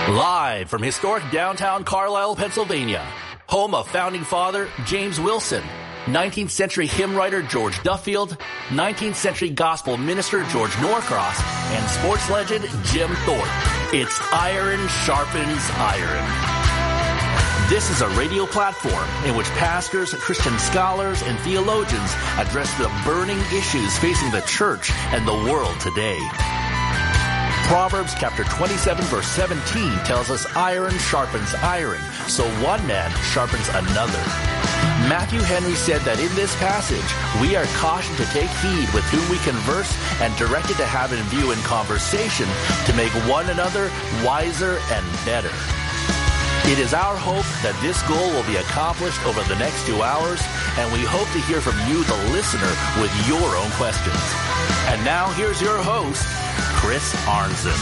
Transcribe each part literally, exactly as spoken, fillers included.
Live from historic downtown Carlisle, Pennsylvania, home of founding father James Wilson, nineteenth century hymn writer George Duffield, nineteenth century gospel minister George Norcross, and sports legend Jim Thorpe. It's Iron Sharpens Iron. This is a radio platform in which pastors, Christian scholars, and theologians address the burning issues facing the church and the world today. Proverbs chapter twenty-seven verse seventeen tells us iron sharpens iron, so one man sharpens another. Matthew Henry said that in this passage, we are cautioned to take heed with whom we converse and directed to have in view in conversation to make one another wiser and better. It is our hope that this goal will be accomplished over the next two hours, and we hope to hear from you, the listener, with your own questions. And now here's your host, Chris Arnzen.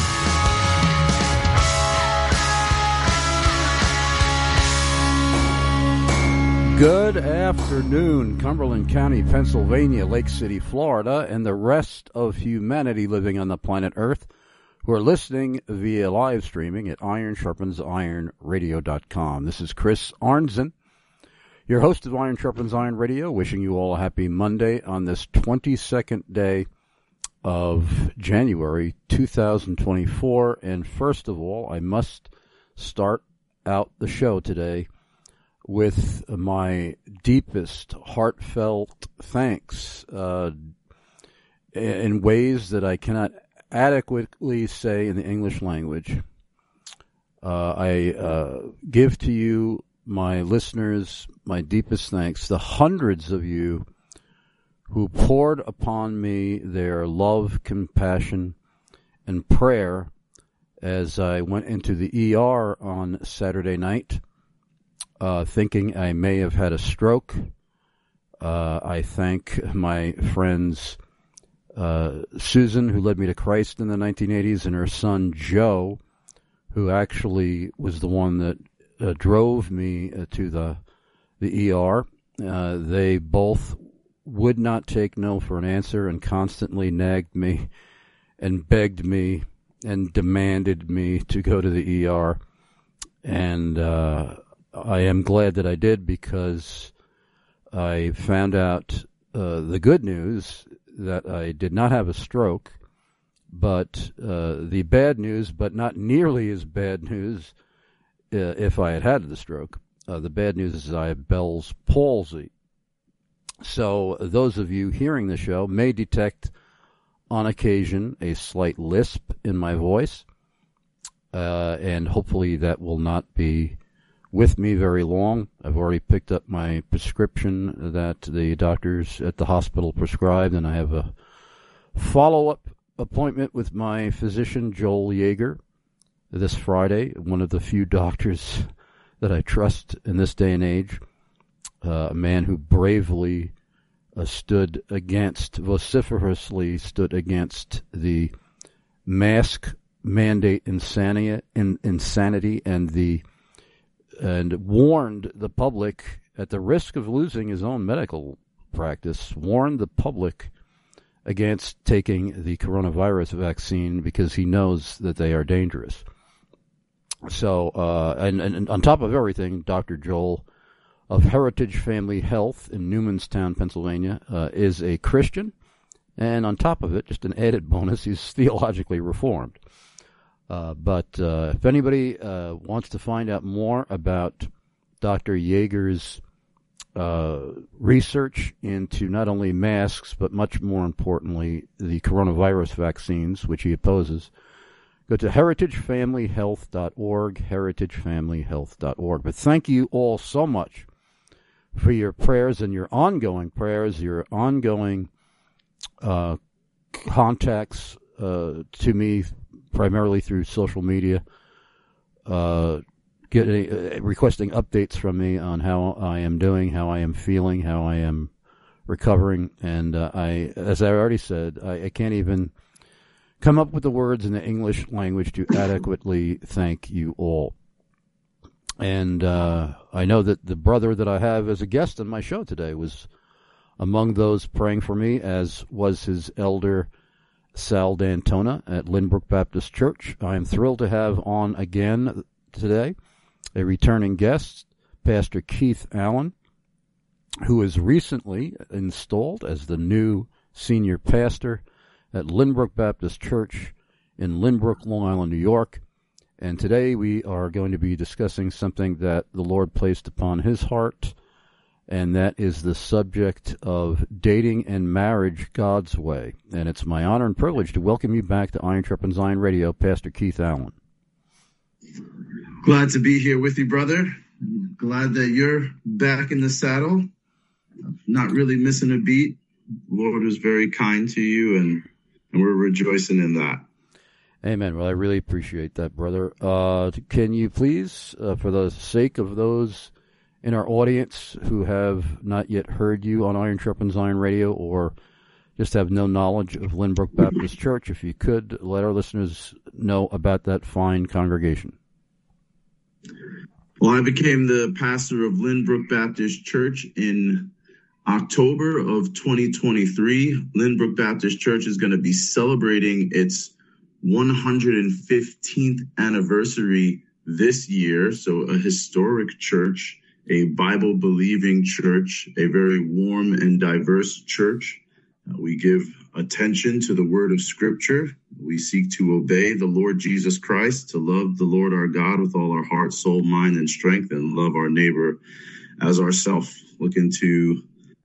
Good afternoon, Cumberland County, Pennsylvania, Lake City, Florida, and the rest of humanity living on the planet Earth who are listening via live streaming at iron sharpens iron radio dot com. This is Chris Arnzen, your host of Iron Sharpens Iron Radio, wishing you all a happy Monday on this twenty-second day of January two thousand twenty-four. And first of all, I must start out the show today with my deepest heartfelt thanks uh, in ways that I cannot adequately say in the English language. Uh, I uh, give to you, my listeners, my deepest thanks, the hundreds of you who poured upon me their love, compassion, and prayer as I went into the E R on Saturday night, uh, thinking I may have had a stroke. Uh, I thank my friends uh, Susan, who led me to Christ in the nineteen eighties, and her son Joe, who actually was the one that uh, drove me uh, to the the E R. Uh, they both would not take no for an answer and constantly nagged me and begged me and demanded me to go to the E R. And uh, I am glad that I did, because I found out uh, the good news that I did not have a stroke, but uh, the bad news, but not nearly as bad news uh, if I had had the stroke. Uh, the bad news is I have Bell's palsy. So those of you hearing the show may detect on occasion a slight lisp in my voice, uh, and hopefully that will not be with me very long. I've already picked up my prescription that the doctors at the hospital prescribed, and I have a follow-up appointment with my physician, Joel Yeager, this Friday, one of the few doctors that I trust in this day and age, uh, a man who bravely uh, stood against, vociferously stood against the mask mandate insanity, in, insanity and the and warned the public, at the risk of losing his own medical practice, warned the public against taking the coronavirus vaccine because he knows that they are dangerous. So, uh, and, and on top of everything, Doctor Joel of Heritage Family Health in Newmanstown, Pennsylvania, uh, is a Christian, and on top of it, just an added bonus, he's theologically reformed. Uh, but uh, if anybody uh, wants to find out more about Doctor Yeager's uh, research into not only masks, but much more importantly, the coronavirus vaccines, which he opposes, go to heritage family health dot org, heritage family health dot org. But thank you all so much for your prayers and your ongoing prayers, your ongoing uh, contacts uh, to me, primarily through social media, uh, getting, uh, requesting updates from me on how I am doing, how I am feeling, how I am recovering. And uh, I, as I already said, I, I can't even come up with the words in the English language to adequately thank you all. And uh, I know that the brother that I have as a guest on my show today was among those praying for me, as was his elder Sal D'Antona at Lynbrook Baptist Church. I am thrilled to have on again today a returning guest, Pastor Keith Allen, who is recently installed as the new senior pastor at Lynbrook Baptist Church in Lynbrook, Long Island, New York. And today we are going to be discussing something that the Lord placed upon his heart, and that is the subject of dating and marriage God's way. And it's my honor and privilege to welcome you back to Iron Sharpens Zion Radio, Pastor Keith Allen. Glad to be here with you, brother. Glad that you're back in the saddle. Not really missing a beat. The Lord is very kind to you, and, and we're rejoicing in that. Amen. Well, I really appreciate that, brother. Uh, can you please, uh, for the sake of those in our audience who have not yet heard you on Iron Sharpens Iron Radio or just have no knowledge of Lynbrook Baptist Church, if you could let our listeners know about that fine congregation. Well, I became the pastor of Lynbrook Baptist Church in October of twenty twenty-three. Lynbrook Baptist Church is going to be celebrating its one hundred fifteenth anniversary this year, so a historic church, a Bible-believing church, a very warm and diverse church. Uh, we give attention to the word of Scripture. We seek to obey the Lord Jesus Christ, to love the Lord our God with all our heart, soul, mind, and strength, and love our neighbor as ourselves. Looking to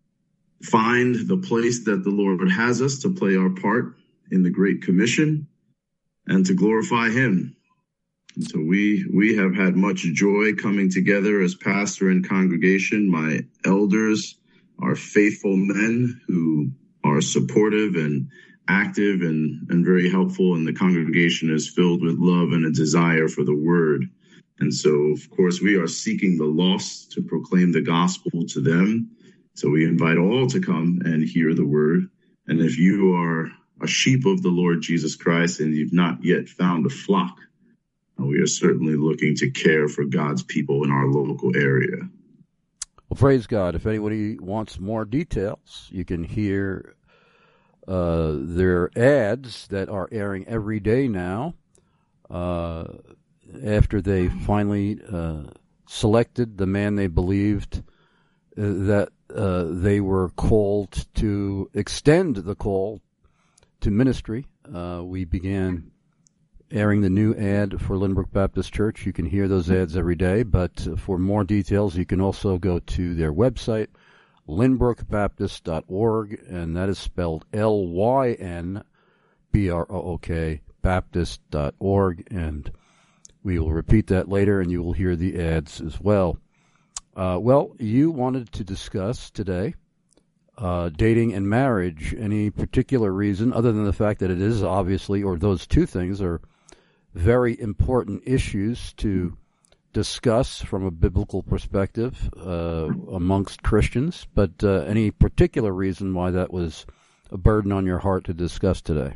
find the place that the Lord has us to play our part in the Great Commission and to glorify Him. And so we we have had much joy coming together as pastor and congregation. My elders are faithful men who are supportive and active and, and very helpful, and the congregation is filled with love and a desire for the word. And so, of course, we are seeking the lost to proclaim the gospel to them. So we invite all to come and hear the word. And if you are a sheep of the Lord Jesus Christ and you've not yet found a flock, we are certainly looking to care for God's people in our local area. Well, praise God. If anybody wants more details, you can hear uh, their ads that are airing every day now uh, after they finally uh, selected the man they believed uh, that uh, they were called to extend the call to ministry. Uh, we began airing the new ad for Lynbrook Baptist Church. You can hear those ads every day, but for more details, you can also go to their website, lynbrook baptist dot org, and that is spelled L Y N B R O O K, baptist dot org, and we will repeat that later, and you will hear the ads as well. Uh, well, you wanted to discuss today uh, dating and marriage. Any particular reason, other than the fact that it is obviously, or those two things are very important issues to discuss from a biblical perspective uh, amongst Christians, but uh, any particular reason why that was a burden on your heart to discuss today?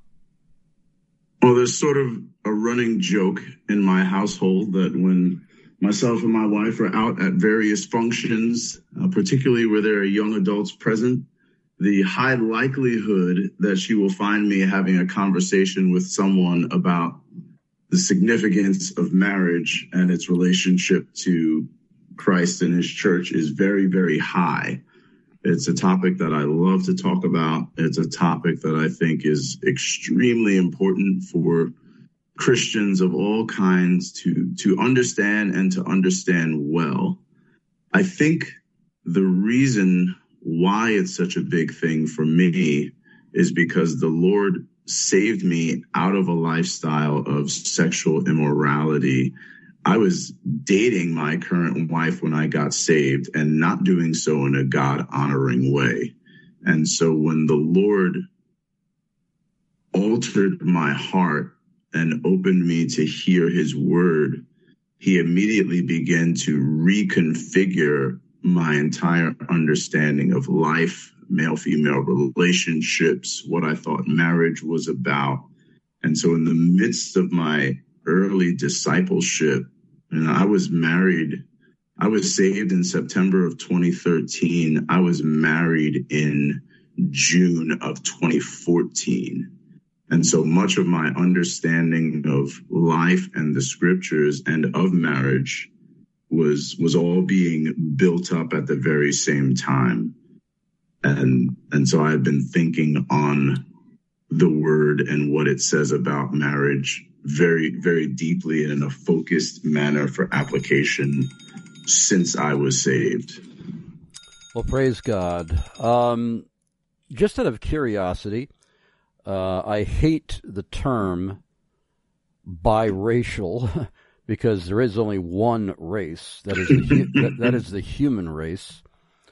Well, there's sort of a running joke in my household that when myself and my wife are out at various functions, uh, particularly where there are young adults present, the high likelihood that she will find me having a conversation with someone about the significance of marriage and its relationship to Christ and his church is very, very high. It's a topic that I love to talk about. It's a topic that I think is extremely important for Christians of all kinds to, to understand and to understand well. I think the reason why it's such a big thing for me is because the Lord saved me out of a lifestyle of sexual immorality. I was dating my current wife when I got saved and not doing so in a God-honoring way. And so when the Lord altered my heart and opened me to hear his word, he immediately began to reconfigure my entire understanding of life, male-female relationships, what I thought marriage was about. And so in the midst of my early discipleship, and I was married, I was saved in September of twenty thirteen. I was married in June of twenty fourteen. And so much of my understanding of life and the scriptures and of marriage was was all being built up at the very same time. And and so I've been thinking on the word and what it says about marriage very, very deeply and in a focused manner for application since I was saved. Well, praise God. Um, just out of curiosity, uh, I hate the term biracial because there is only one race. That is the, hu- that, that is the human race.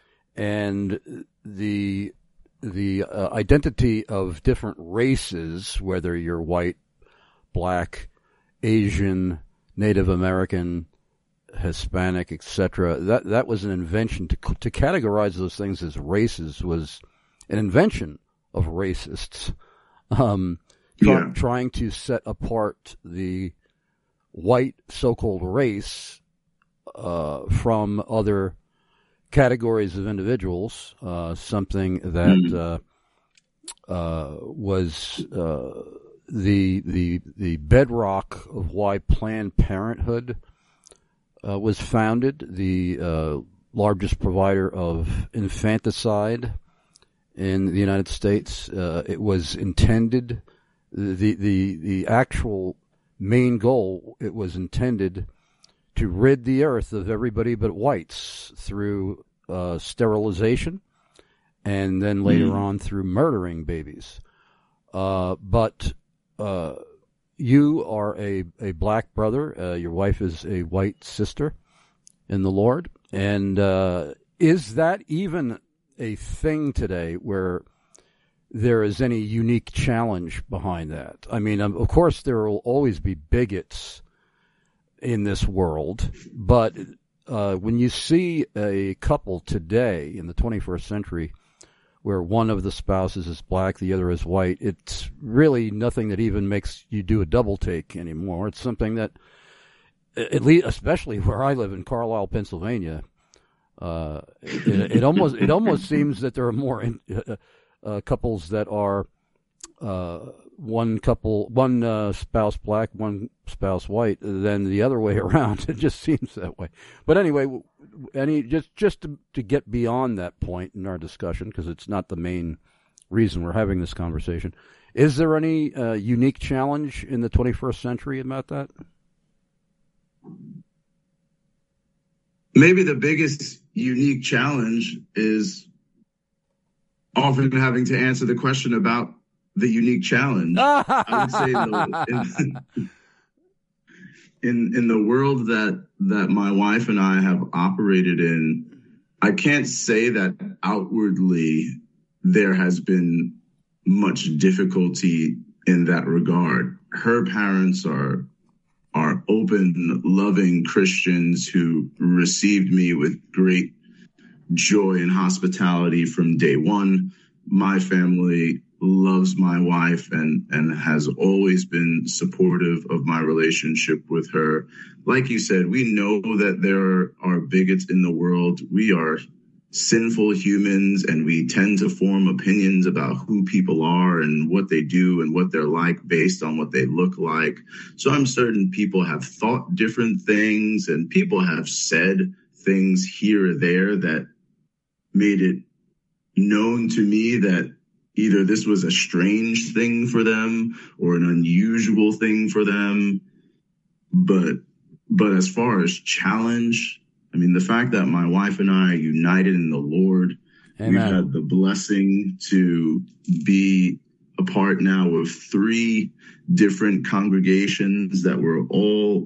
And the the uh, identity of different races, whether you're white, black, Asian, Native American, Hispanic, et cetera, that that was an invention to to categorize those things as races was an invention of racists, um, try, yeah. trying to set apart the white so-called race uh, from other categories of individuals, uh, something that mm. uh, uh, was uh, the the the bedrock of why Planned Parenthood uh, was founded, the uh, largest provider of infanticide in the United States. Uh, it was intended, the the the actual main goal, it was intended to rid the earth of everybody but whites through uh, sterilization and then later mm. on through murdering babies. Uh, but uh, you are a, a black brother. Uh, your wife is a white sister in the Lord. And uh, is that even a thing today where there is any unique challenge behind that? I mean, um, of course, there will always be bigots in this world, but uh, when you see a couple today in the twenty-first century where one of the spouses is black, the other is white, it's really nothing that even makes you do a double take anymore. It's something that, at least, especially where I live in Carlisle, Pennsylvania, uh, it, it almost it almost seems that there are more in, uh, uh, couples that are uh, one couple, one uh, spouse black, one spouse white, than the other way around. It just seems that way. But anyway, any just just to, to get beyond that point in our discussion, because it's not the main reason we're having this conversation. Is there any uh, unique challenge in the twenty-first century about that? Maybe the biggest unique challenge is often having to answer the question about the unique challenge. I would say the, in, in in the world that that my wife and I have operated in, I can't say that outwardly there has been much difficulty in that regard. Her parents are are open, loving Christians who received me with great joy and hospitality from day one. My family loves my wife and, and has always been supportive of my relationship with her. Like you said, we know that there are bigots in the world. We are sinful humans, and we tend to form opinions about who people are and what they do and what they're like based on what they look like. So I'm certain people have thought different things, and people have said things here or there that made it known to me that either this was a strange thing for them or an unusual thing for them. But but as far as challenge, I mean, the fact that my wife and I are united in the Lord, Amen. We've had the blessing to be a part now of three different congregations that were all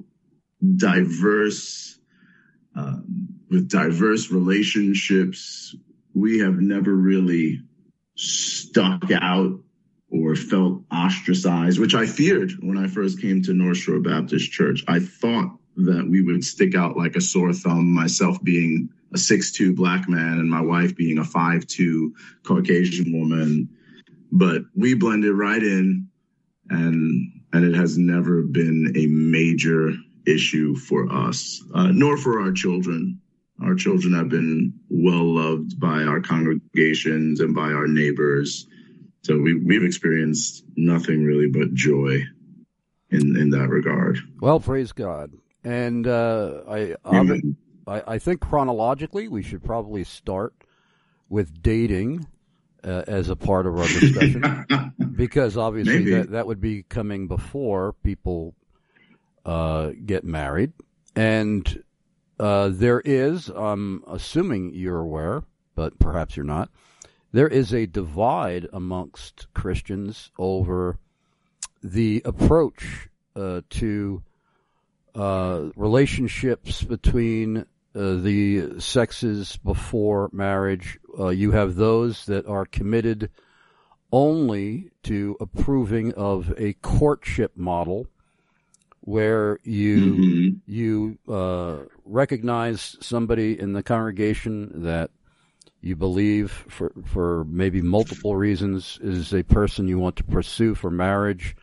diverse, um, with diverse relationships. We have never really stuck out or felt ostracized, which I feared when I first came to North Shore Baptist Church. I thought that we would stick out like a sore thumb, myself being a six two black man and my wife being a five two Caucasian woman. But we blended right in, and and it has never been a major issue for us, uh, nor for our children. Our children have been well loved by our congregations and by our neighbors. So we, we've experienced nothing really but joy in, in that regard. Well, praise God. And uh, I, I I think chronologically we should probably start with dating uh, as a part of our discussion, because obviously that, that would be coming before people uh, get married. And uh, there is, I'm assuming you're aware, but perhaps you're not, there is a divide amongst Christians over the approach uh, to uh, relationships between uh, the sexes before marriage. Uh, you have those that are committed only to approving of a courtship model, where you mm-hmm. you uh, recognize somebody in the congregation that you believe, for for maybe multiple reasons, is a person you want to pursue for marriage.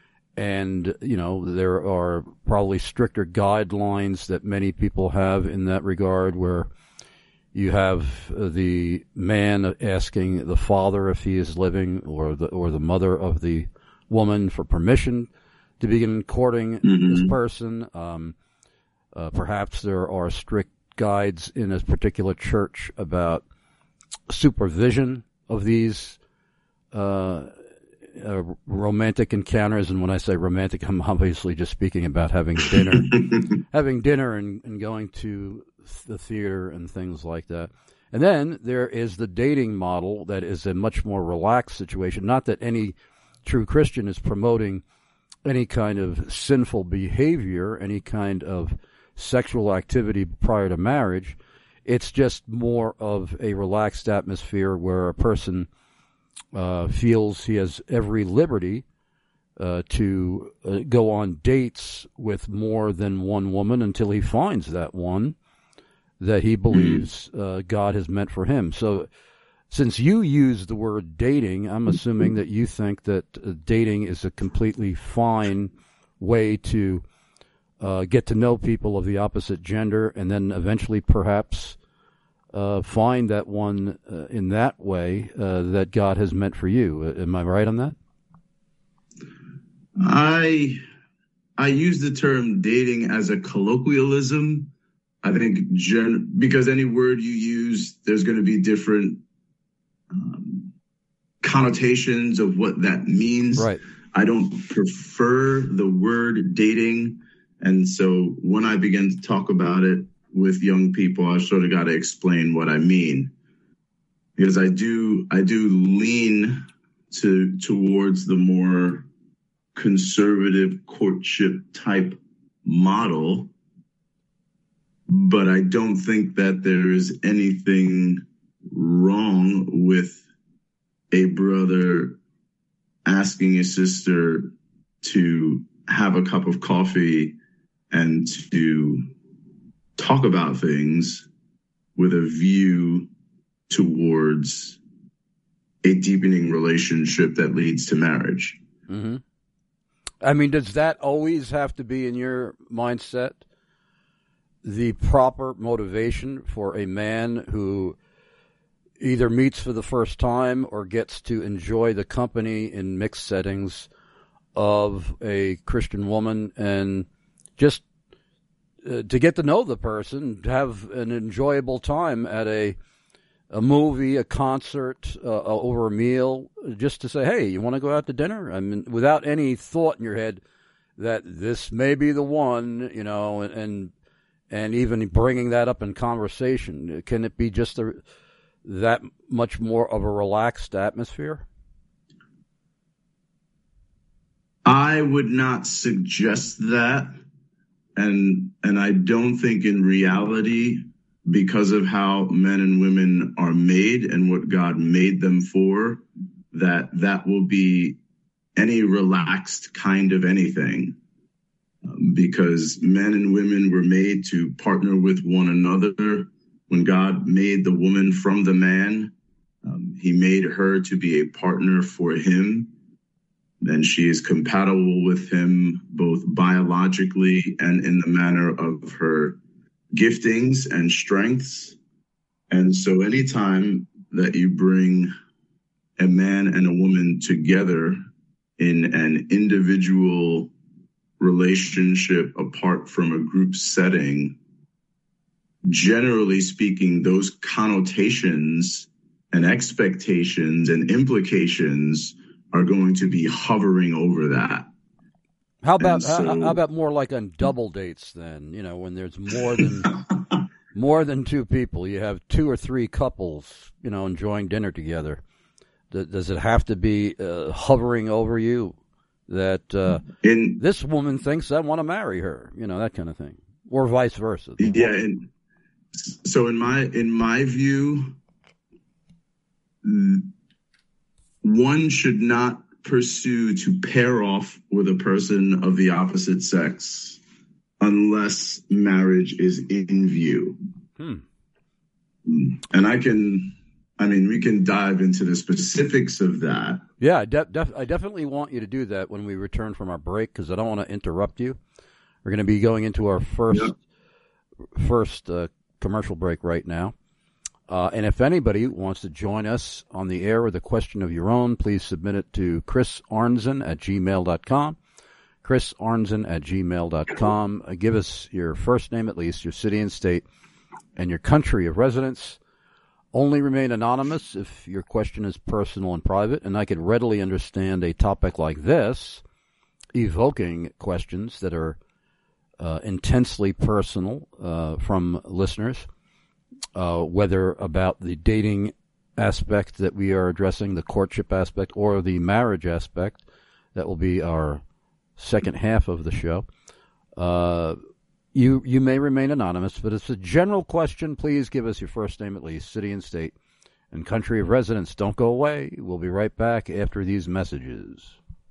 And, you know, there are probably stricter guidelines that many people have in that regard, where you have the man asking the father if he is living, or the or the mother of the woman for permission to begin courting mm-hmm. this person. Um, uh, perhaps there are strict guides in a particular church about supervision of these uh Uh, romantic encounters. And when I say romantic, I'm obviously just speaking about having dinner, having dinner and, and going to the theater and things like that. And then there is the dating model that is a much more relaxed situation. Not that any true Christian is promoting any kind of sinful behavior, any kind of sexual activity prior to marriage. It's just more of a relaxed atmosphere where a person Uh, feels he has every liberty uh, to uh, go on dates with more than one woman until he finds that one that he believes uh, God has meant for him. So since you use the word dating, I'm assuming that you think that uh, dating is a completely fine way to uh, get to know people of the opposite gender, and then eventually perhaps Uh, find that one uh, in that way uh, that God has meant for you. Uh, am I right on that? I I use the term dating as a colloquialism. I think gen- because any word you use, there's going to be different um, connotations of what that means. Right. I don't prefer the word dating, and so when I begin to talk about it with young people, I sort of got to explain what I mean, because I do I do lean to towards the more conservative courtship type model, but I don't think that there is anything wrong with a brother asking a sister to have a cup of coffee and to talk about things with a view towards a deepening relationship that leads to marriage. Mm-hmm. I mean, does that always have to be in your mindset, the proper motivation for a man who either meets for the first time or gets to enjoy the company in mixed settings of a Christian woman, and just Uh, to get to know the person, to have an enjoyable time at a a movie, a concert, uh, over a meal, just to say, hey, you want to go out to dinner? I mean, without any thought in your head that this may be the one, you know, and and, and even bringing that up in conversation. Can it be just a, that much more of a relaxed atmosphere? I would not suggest that. And and I don't think in reality, because of how men and women are made and what God made them for, that that will be any relaxed kind of anything. Um, because men and women were made to partner with one another. When God made the woman from the man, um, he made her to be a partner for him. And she is compatible with him both biologically and in the manner of her giftings and strengths. And so anytime that you bring a man and a woman together in an individual relationship apart from a group setting, generally speaking, those connotations and expectations and implications are going to be hovering over that. How about so, how, how about more like on double dates then? You know, when there's more than more than two people, you have two or three couples, you know, enjoying dinner together. Does it have to be uh, hovering over you that uh, in, this woman thinks I want to marry her? You know, that kind of thing, or vice versa. Yeah. And so in my in my view, one should not pursue to pair off with a person of the opposite sex unless marriage is in view. Hmm. And I can, I mean, we can dive into the specifics of that. Yeah, I, de- def- I definitely want you to do that when we return from our break, because I don't want to interrupt you. We're going to be going into our first, yep. first uh, commercial break right now. Uh, and if anybody wants to join us on the air with a question of your own, please submit it to Chris Arnzen at gmail dot com. Chris Arnzen at gmail dot com. Uh, give us your first name at least, your city and state, and your country of residence. Only remain anonymous if your question is personal and private, and I can readily understand a topic like this, evoking questions that are uh, intensely personal uh, from listeners. Uh, whether about the dating aspect that we are addressing, the courtship aspect, or the marriage aspect. That will be our second half of the show. Uh, you you may remain anonymous, but it's a general question. Please give us your first name at least, city and state, and country of residence. Don't go away. We'll be right back after these messages.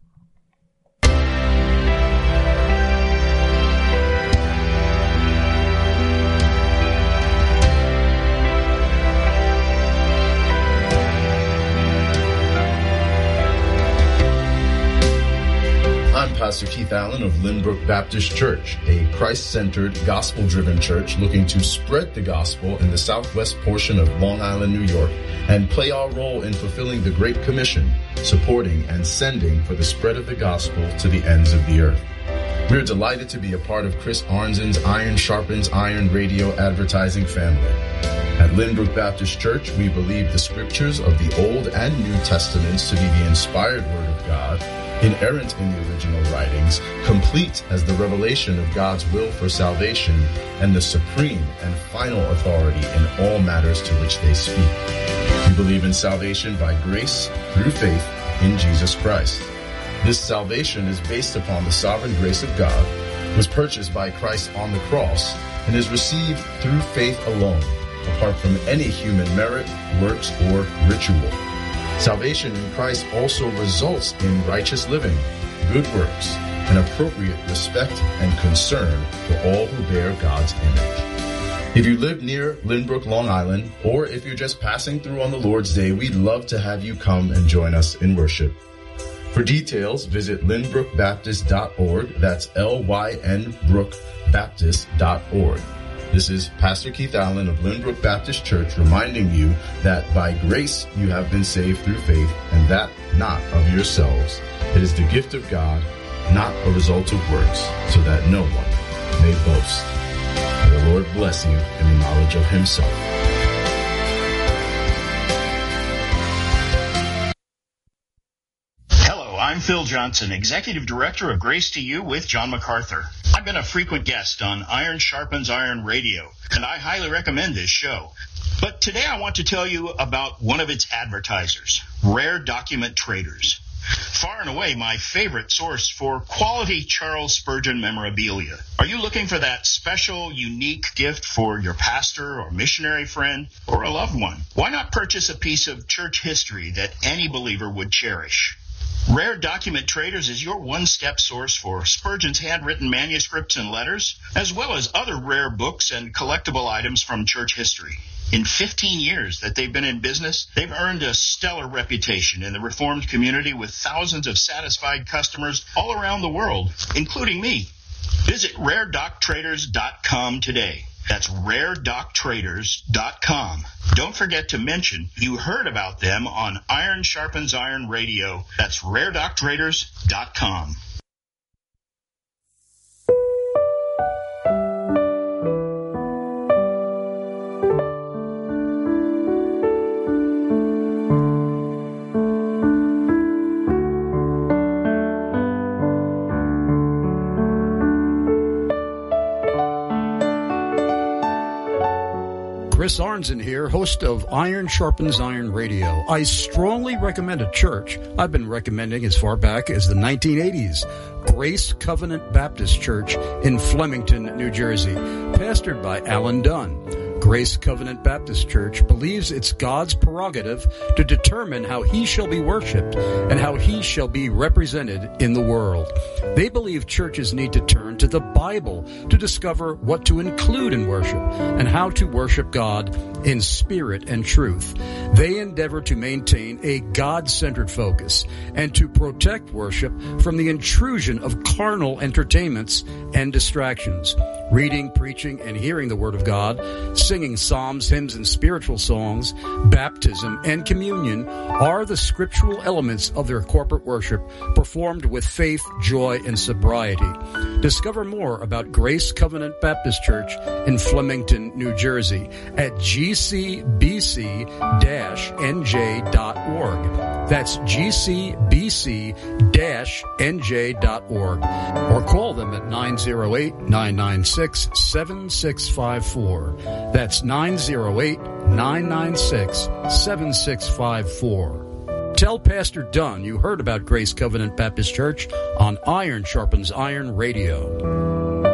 I'm Pastor Keith Allen of Lynbrook Baptist Church, a Christ-centered, gospel-driven church looking to spread the gospel in the southwest portion of Long Island, New York, and play our role in fulfilling the Great Commission, supporting and sending for the spread of the gospel to the ends of the earth. We're delighted to be a part of Chris Arnzen's Iron Sharpens Iron radio advertising family. At Lynbrook Baptist Church, we believe the scriptures of the Old and New Testaments to be the inspired Word of God, inerrant in the original writings, complete as the revelation of God's will for salvation, and the supreme and final authority in all matters to which they speak. We believe in salvation by grace through faith in Jesus Christ. This salvation is based upon the sovereign grace of God, was purchased by Christ on the cross, and is received through faith alone, apart from any human merit, works, or ritual. Salvation in Christ also results in righteous living, good works, and appropriate respect and concern for all who bear God's image. If you live near Lynbrook, Long Island, or if you're just passing through on the Lord's Day, we'd love to have you come and join us in worship. For details, visit lynbrook baptist dot org. That's L Y N brook baptist dot org. This is Pastor Keith Allen of Lynbrook Baptist Church reminding you that by grace you have been saved through faith, and that not of yourselves. It is the gift of God, not a result of works, so that no one may boast. May the Lord bless you in the knowledge of himself. I'm Phil Johnson, Executive Director of Grace to You with John MacArthur. I've been a frequent guest on Iron Sharpens Iron Radio, and I highly recommend this show. But today I want to tell you about one of its advertisers, Rare Document Traders. Far and away my favorite source for quality Charles Spurgeon memorabilia. Are you looking for that special, unique gift for your pastor or missionary friend or a loved one? Why not purchase a piece of church history that any believer would cherish? Rare Document Traders is your one-step source for Spurgeon's handwritten manuscripts and letters, as well as other rare books and collectible items from church history. In fifteen years that they've been in business, they've earned a stellar reputation in the Reformed community with thousands of satisfied customers all around the world, including me. Visit rare doc traders dot com today. That's rare doc traders dot com. Don't forget to mention you heard about them on Iron Sharpens Iron Radio. That's rare doc traders dot com. Chris Arnzen here, host of Iron Sharpens Iron Radio. I strongly recommend a church I've been recommending as far back as the nineteen eighties, Grace Covenant Baptist Church in Flemington, New Jersey, pastored by Alan Dunn. Grace Covenant Baptist Church believes it's God's prerogative to determine how he shall be worshiped and how he shall be represented in the world. They believe churches need to turn to the Bible to discover what to include in worship and how to worship God in spirit and truth. They endeavor to maintain a God-centered focus and to protect worship from the intrusion of carnal entertainments and distractions. Reading, preaching, and hearing the Word of God, singing psalms, hymns, and spiritual songs, baptism, and communion are the scriptural elements of their corporate worship performed with faith, joy, and sobriety. Discover more about Grace Covenant Baptist Church in Flemington, New Jersey at g c b c dash n j dot org. That's g c b c dash n j dot org. Or call them at nine oh eight, nine nine six, seven six five four. That's nine oh eight, nine nine six, seven six five four. Tell Pastor Dunn you heard about Grace Covenant Baptist Church on Iron Sharpens Iron Radio.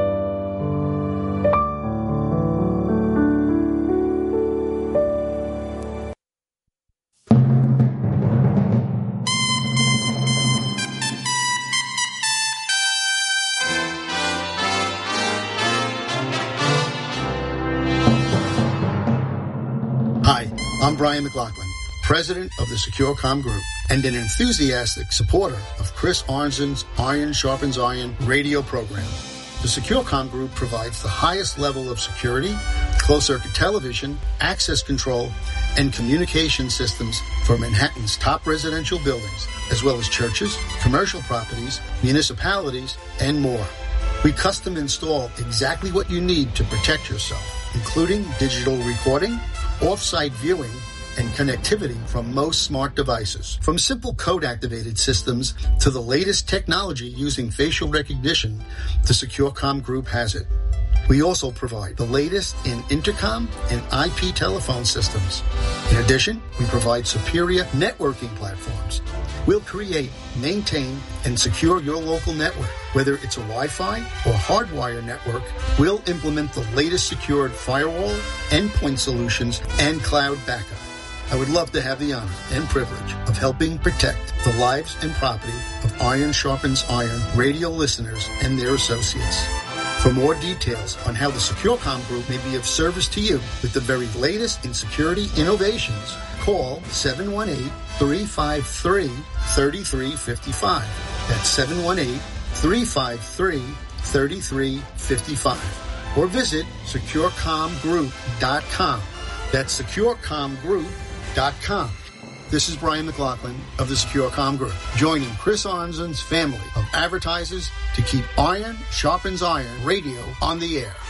I'm Brian McLaughlin, president of the SecureCom Group and an enthusiastic supporter of Chris Arnzen's Iron Sharpens Iron radio program. The SecureCom Group provides the highest level of security, closed-circuit television, access control, and communication systems for Manhattan's top residential buildings, as well as churches, commercial properties, municipalities, and more. We custom install exactly what you need to protect yourself, including digital recording, off-site viewing, and connectivity from most smart devices. From simple code-activated systems to the latest technology using facial recognition, the SecureCom Group has it. We also provide the latest in intercom and I P telephone systems. In addition, we provide superior networking platforms. We'll create, maintain, and secure your local network. Whether it's a Wi-Fi or hardwire network, we'll implement the latest secured firewall, endpoint solutions, and cloud backup. I would love to have the honor and privilege of helping protect the lives and property of Iron Sharpens Iron radio listeners and their associates. For more details on how the SecureCom Group may be of service to you with the very latest in security innovations, call seven one eight, three five three, three three five five. That's seven one eight, three five three, three three five five. Or visit secure com group dot com. That's secure com group dot com. This is Brian McLaughlin of the SecureCom Group, joining Chris Arnzen's family of advertisers to keep Iron Sharpens Iron radio on the air.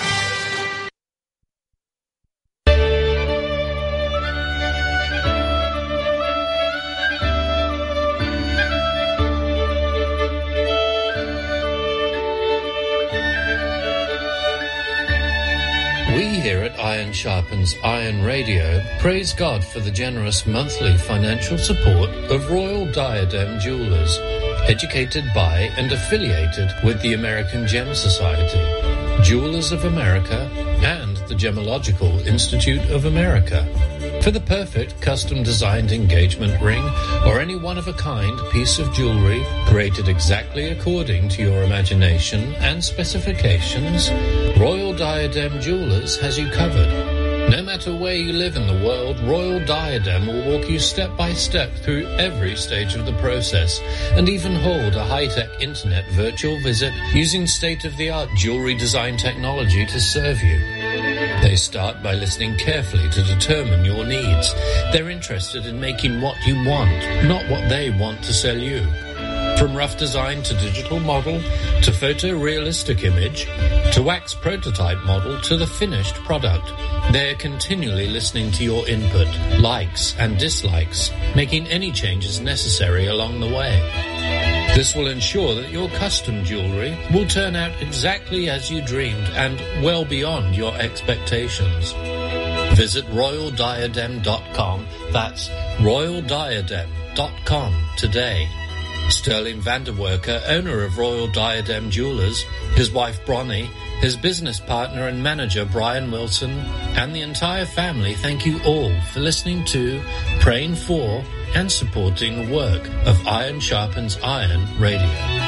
Here at Iron Sharpens Iron Radio, praise God for the generous monthly financial support of Royal Diadem Jewelers, educated by and affiliated with the American Gem Society, Jewelers of America, and the Gemological Institute of America. For the perfect custom-designed engagement ring or any one-of-a-kind piece of jewelry created exactly according to your imagination and specifications, Royal Diadem Jewelers has you covered. No matter where you live in the world, Royal Diadem will walk you step by step through every stage of the process and even hold a high-tech internet virtual visit using state-of-the-art jewelry design technology to serve you. They start by listening carefully to determine your needs. They're interested in making what you want, not what they want to sell you. From rough design to digital model, to photorealistic image, to wax prototype model, to the finished product, they're continually listening to your input, likes and dislikes, making any changes necessary along the way. This will ensure that your custom jewelry will turn out exactly as you dreamed and well beyond your expectations. Visit royal diadem dot com. That's royal diadem dot com today. Sterling Vanderwerker, owner of Royal Diadem Jewelers, his wife Bronnie, his business partner and manager Brian Wilson, and the entire family thank you all for listening to, praying for, and supporting the work of Iron Sharpens Iron Radio.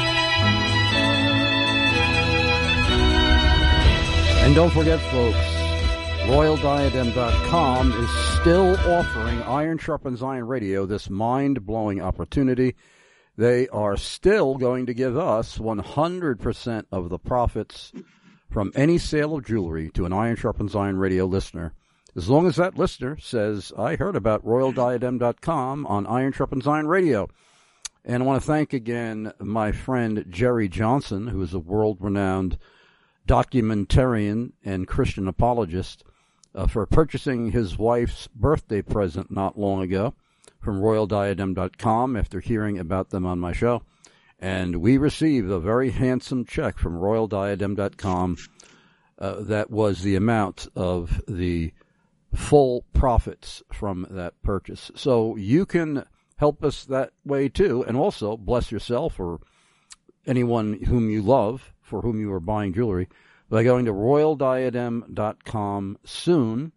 And don't forget, folks, royal diadem dot com is still offering Iron Sharpens Iron Radio this mind-blowing opportunity. They are still going to give us one hundred percent of the profits from any sale of jewelry to an Iron Sharpens Iron Radio listener, as long as that listener says, I heard about royal diadem dot com on Iron Sharpens Iron Radio. And I want to thank again my friend Jerry Johnson, who is a world-renowned documentarian and Christian apologist, uh, for purchasing his wife's birthday present not long ago from royal diadem dot com after hearing about them on my show. And we received a very handsome check from royal diadem dot com uh, that was the amount of the full profits from that purchase. So you can help us that way too, and also bless yourself or anyone whom you love, for whom you are buying jewelry, by going to royal diadem dot com soon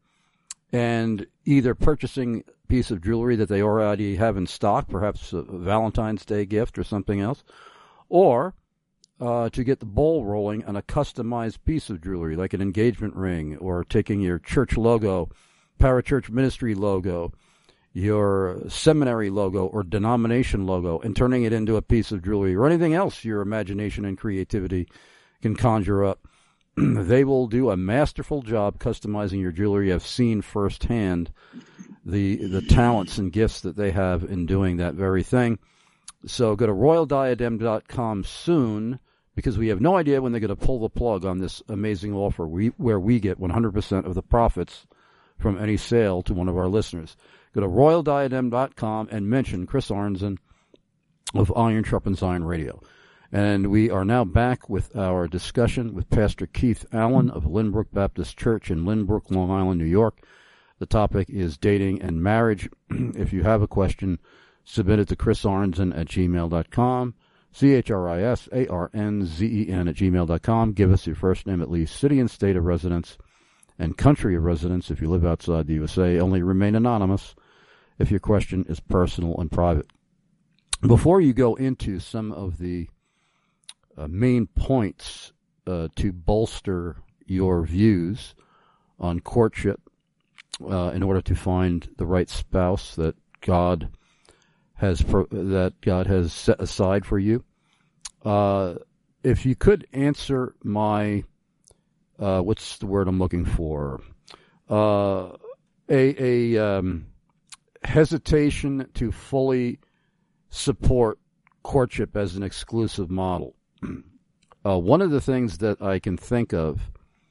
and either purchasing a piece of jewelry that they already have in stock, perhaps a Valentine's Day gift or something else, or uh, to get the ball rolling on a customized piece of jewelry, like an engagement ring, or taking your church logo, parachurch ministry logo, your seminary logo or denomination logo, and turning it into a piece of jewelry, or anything else your imagination and creativity can conjure up. They will do a masterful job customizing your jewelry. I've seen firsthand the the talents and gifts that they have in doing that very thing. So go to royal diadem dot com soon, because we have no idea when they're going to pull the plug on this amazing offer we, where we get one hundred percent of the profits from any sale to one of our listeners. Go to royal diadem dot com and mention Chris Arnzen of Iron Sharpens Iron Radio. And we are now back with our discussion with Pastor Keith Allen of Lynbrook Baptist Church in Lynbrook, Long Island, New York. The topic is dating and marriage. If you have a question, submit it to chris arnzen at gmail dot com, C H R I S A R N Z E N at gmail dot com. Give us your first name, at least city and state of residence, and country of residence if you live outside the U S A. Only remain anonymous if your question is personal and private. Before you go into some of the uh, main points uh, to bolster your views on courtship uh, in order to find the right spouse that God has pro- that God has set aside for you, uh, if you could answer my uh, what's the word I'm looking for? Uh, a a um, hesitation to fully support courtship as an exclusive model. Uh, one of the things that I can think of,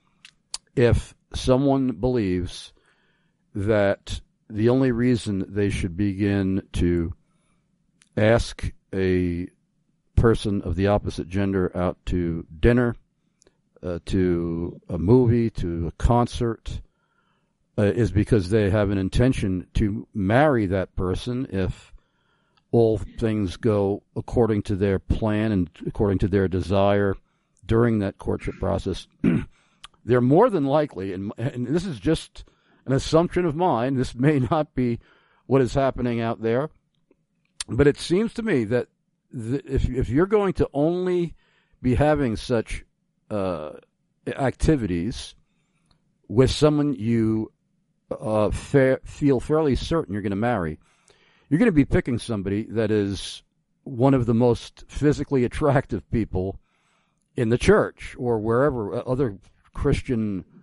if someone believes that the only reason they should begin to ask a person of the opposite gender out to dinner, uh, to a movie, to a concert, uh, is because they have an intention to marry that person if all things go according to their plan and according to their desire during that courtship process. They're more than likely, and, and this is just an assumption of mine, this may not be what is happening out there, but it seems to me that the, if if you're going to only be having such uh, activities with someone you uh, fa- feel fairly certain you're going to marry, you're going to be picking somebody that is one of the most physically attractive people in the church or wherever other Christian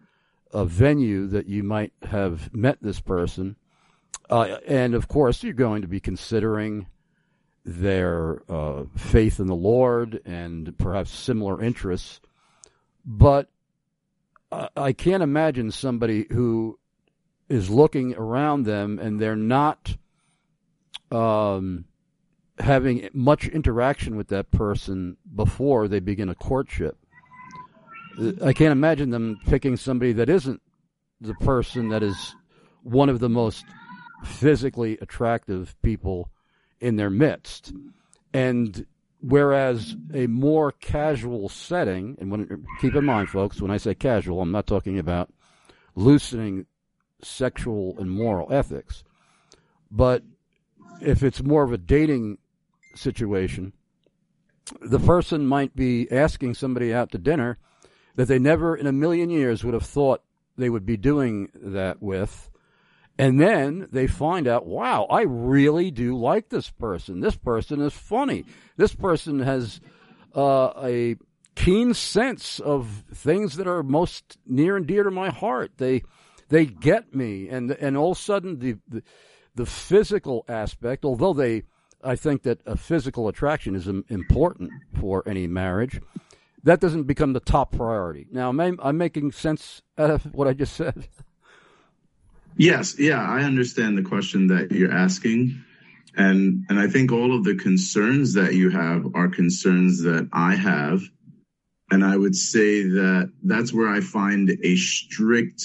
a venue that you might have met this person. Uh, and, of course, you're going to be considering their uh, faith in the Lord and perhaps similar interests. But uh, I can't imagine somebody who is looking around them and they're not um, having much interaction with that person before they begin a courtship. I can't imagine them picking somebody that isn't the person that is one of the most physically attractive people in their midst. And whereas a more casual setting, and when, keep in mind, folks, when I say casual, I'm not talking about loosening sexual and moral ethics. But if it's more of a dating situation, the person might be asking somebody out to dinner that they never in a million years would have thought they would be doing that with. And then they find out, wow, I really do like this person. This person is funny. This person has uh, a keen sense of things that are most near and dear to my heart. They they get me. And and all of a sudden, the, the, the physical aspect, although they, I think that a physical attraction is important for any marriage, that doesn't become the top priority. Now, am I, I'm making sense out of what I just said? Yes, yeah, I understand the question that you're asking. And and I think all of the concerns that you have are concerns that I have. And I would say that that's where I find a strict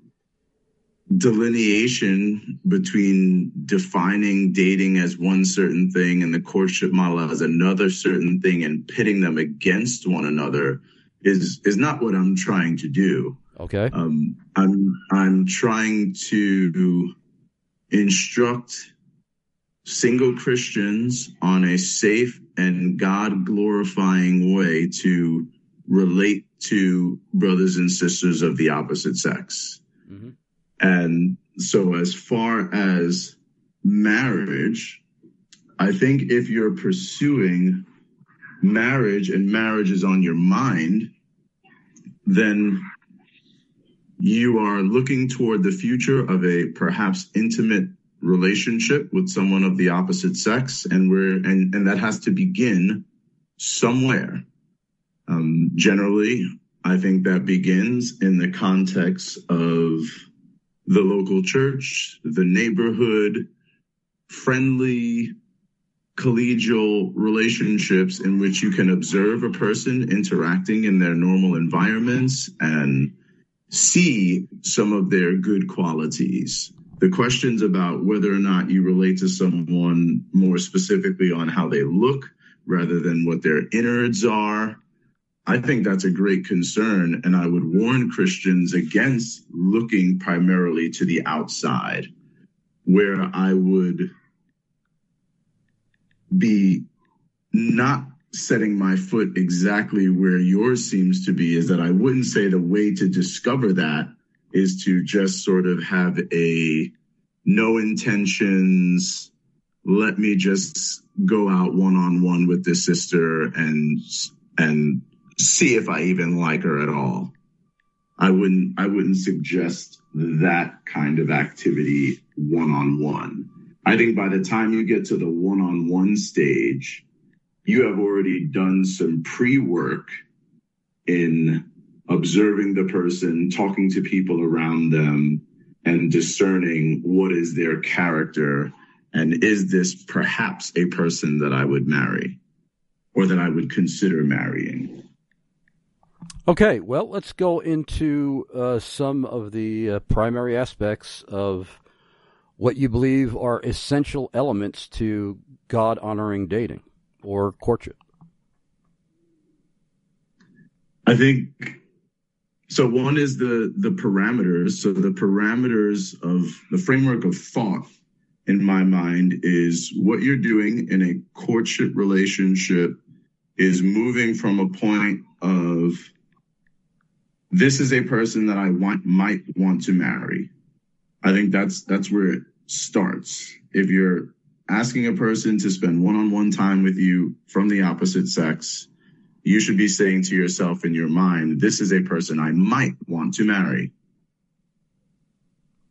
delineation between defining dating as one certain thing and the courtship model as another certain thing and pitting them against one another is is not what I'm trying to do. Okay. Um, I'm I'm trying to instruct single Christians on a safe and God-glorifying way to relate to brothers and sisters of the opposite sex. Mm-hmm. And so as far as marriage, I think if you're pursuing marriage and marriage is on your mind, then you are looking toward the future of a perhaps intimate relationship with someone of the opposite sex. And we're, and, and that has to begin somewhere. Um, generally, I think that begins in the context of the local church, the neighborhood, friendly, collegial relationships in which you can observe a person interacting in their normal environments and see some of their good qualities. The questions about whether or not you relate to someone more specifically on how they look rather than what their innards are, I think that's a great concern, and I would warn Christians against looking primarily to the outside, where I would be not setting my foot exactly where yours seems to be, is that I wouldn't say the way to discover that is to just sort of have a no intentions, let me just go out one-on-one with this sister and and see if I even like her at all. I wouldn't I wouldn't suggest that kind of activity one-on-one. I think by the time you get to the one-on-one stage, you have already done some pre-work in observing the person, talking to people around them, and discerning what is their character, and is this perhaps a person that I would marry or that I would consider marrying. Okay, well, let's go into uh, some of the uh, primary aspects of what you believe are essential elements to God-honoring dating or courtship. I think, so one is the, the parameters. So the parameters of the framework of thought in my mind is what you're doing in a courtship relationship is moving from a point of, this is a person that I want, might want to marry. I think that's that's where it starts. If you're asking a person to spend one-on-one time with you from the opposite sex, you should be saying to yourself in your mind, this is a person I might want to marry.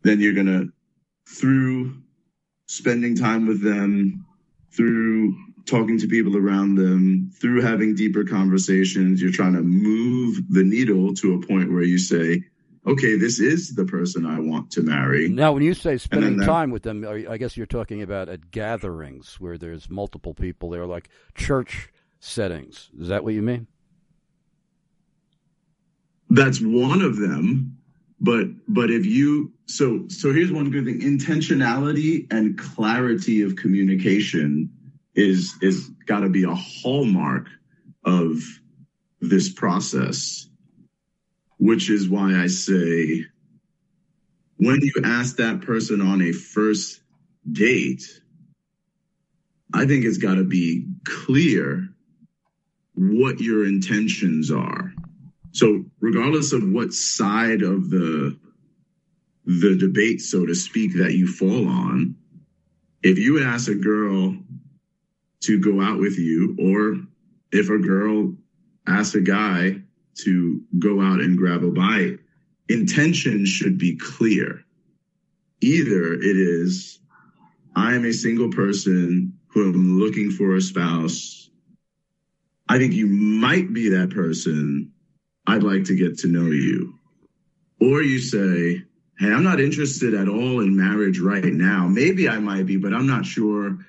then you're going to, through spending time with them, through talking to people around them, through having deeper conversations, you're trying to move the needle to a point where you say, okay, this is the person I want to marry. Now, when you say spending that, time with them, I guess you're talking about at gatherings where there's multiple people there, like church settings. Is that what you mean? That's one of them. But but if you so so here's one good thing. Intentionality and clarity of communication is is got to be a hallmark of this process, which is why I say when you ask that person on a first date, I think it's got to be clear what your intentions are. So regardless of what side of the the debate, so to speak, that you fall on, if you ask a girl to go out with you, or if a girl asks a guy to go out and grab a bite, intention should be clear. Either it is, I am a single person who am looking for a spouse. I think you might be that person. I'd like to get to know you. Or you say, hey, I'm not interested at all in marriage right now. Maybe I might be, but I'm not sure.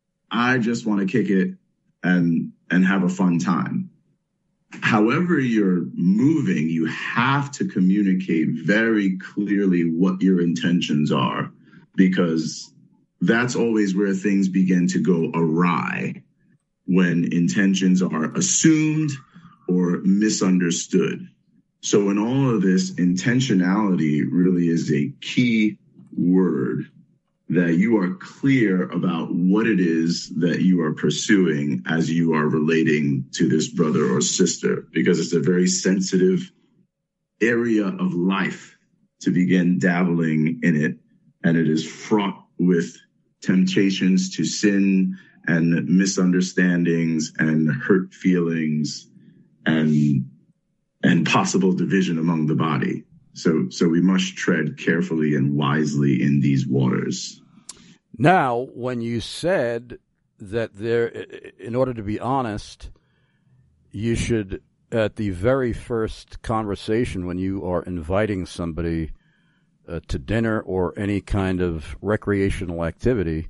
I just want to kick it and and have a fun time. However you're moving, you have to communicate very clearly what your intentions are, because that's always where things begin to go awry, when intentions are assumed or misunderstood. So in all of this, intentionality really is a key word, that you are clear about what it is that you are pursuing as you are relating to this brother or sister, because it's a very sensitive area of life to begin dabbling in it. And it is fraught with temptations to sin and misunderstandings and hurt feelings and and possible division among the body. So so we must tread carefully and wisely in these waters. Now, when you said that there, in order to be honest, you should, at the very first conversation when you are inviting somebody uh, to dinner or any kind of recreational activity,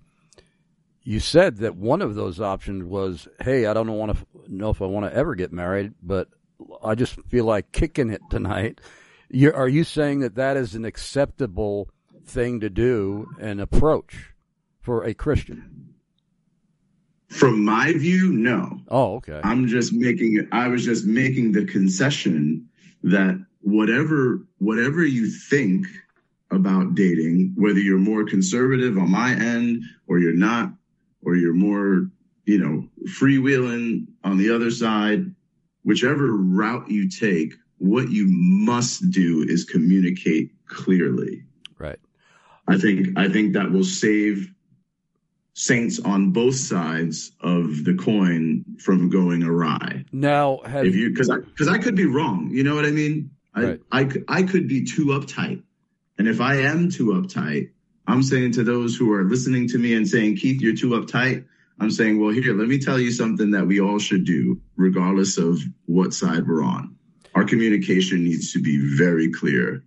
you said that one of those options was, hey, I don't want to know if I want to ever get married, but I just feel like kicking it tonight. You're, are you saying that that is an acceptable thing to do and approach for a Christian? From my view, no. Oh, okay. I'm just making, I was just making the concession that whatever, whatever you think about dating, whether you're more conservative on my end or you're not, or you're more, you know, freewheeling on the other side, whichever route you take, what you must do is communicate clearly. Right. I think I think that will save saints on both sides of the coin from going awry. Now, have if you because I because I could be wrong. You know what I mean? I, right. I I could be too uptight, and if I am too uptight, I'm saying to those who are listening to me and saying, Keith, you're too uptight, I'm saying, well, here, let me tell you something that we all should do, regardless of what side we're on. Our communication needs to be very clear.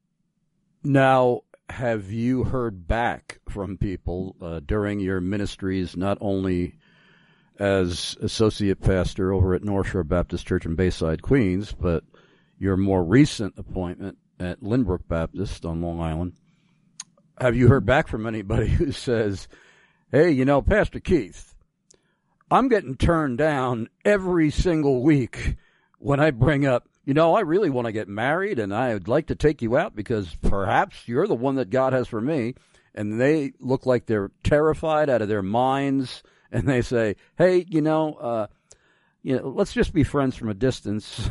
Now, have you heard back from people uh, during your ministries, not only as associate pastor over at North Shore Baptist Church in Bayside, Queens, but your more recent appointment at Lynbrook Baptist on Long Island? Have you heard back from anybody who says, hey, you know, Pastor Keith, I'm getting turned down every single week when I bring up, you know, I really want to get married and I would like to take you out because perhaps you're the one that God has for me. And they look like they're terrified out of their minds. And they say, hey, you know, uh, you know, let's just be friends from a distance.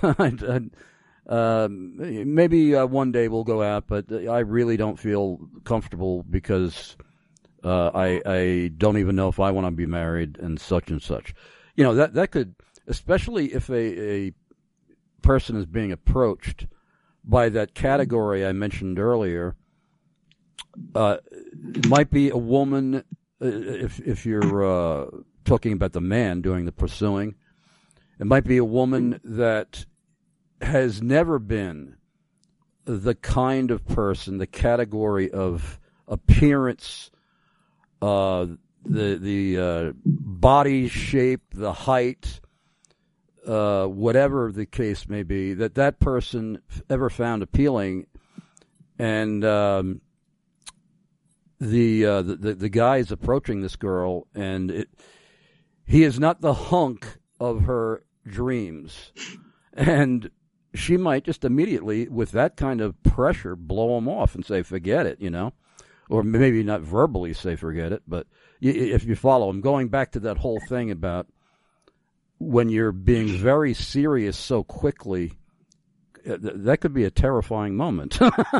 uh, maybe uh, one day we'll go out, but I really don't feel comfortable because uh, I, I don't even know if I want to be married and such and such. You know, that, that could, especially if a, a person is being approached by that category I mentioned earlier, uh, it might be a woman, uh, if if you're uh, talking about the man doing the pursuing. It might be a woman that has never been the kind of person, the category of appearance, uh, the the uh, body shape, the height, uh, whatever the case may be, that that person ever found appealing, and um, the, uh, the the guy is approaching this girl, and it, he is not the hunk of her dreams, and she might just immediately, with that kind of pressure, blow him off and say, forget it, you know, or maybe not verbally say forget it, but if you follow him, going back to that whole thing about when you're being very serious so quickly, that could be a terrifying moment.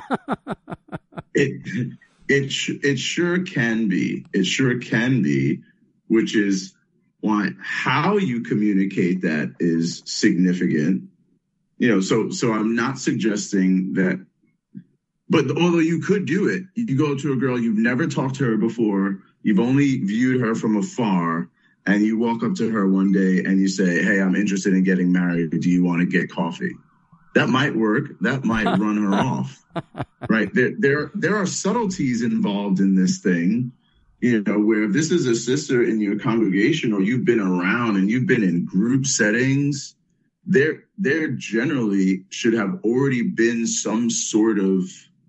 it it it sure can be. It sure can be, which is why how you communicate that is significant. You know, so so I'm not suggesting that, but although you could do it, you go to a girl, you've never talked to her before, you've only viewed her from afar, and you walk up to her one day and you say, hey, I'm interested in getting married. Do you want to get coffee? That might work. That might run her off, right? There, there, there are subtleties involved in this thing. You know, where if this is a sister in your congregation or you've been around and you've been in group settings, there there generally should have already been some sort of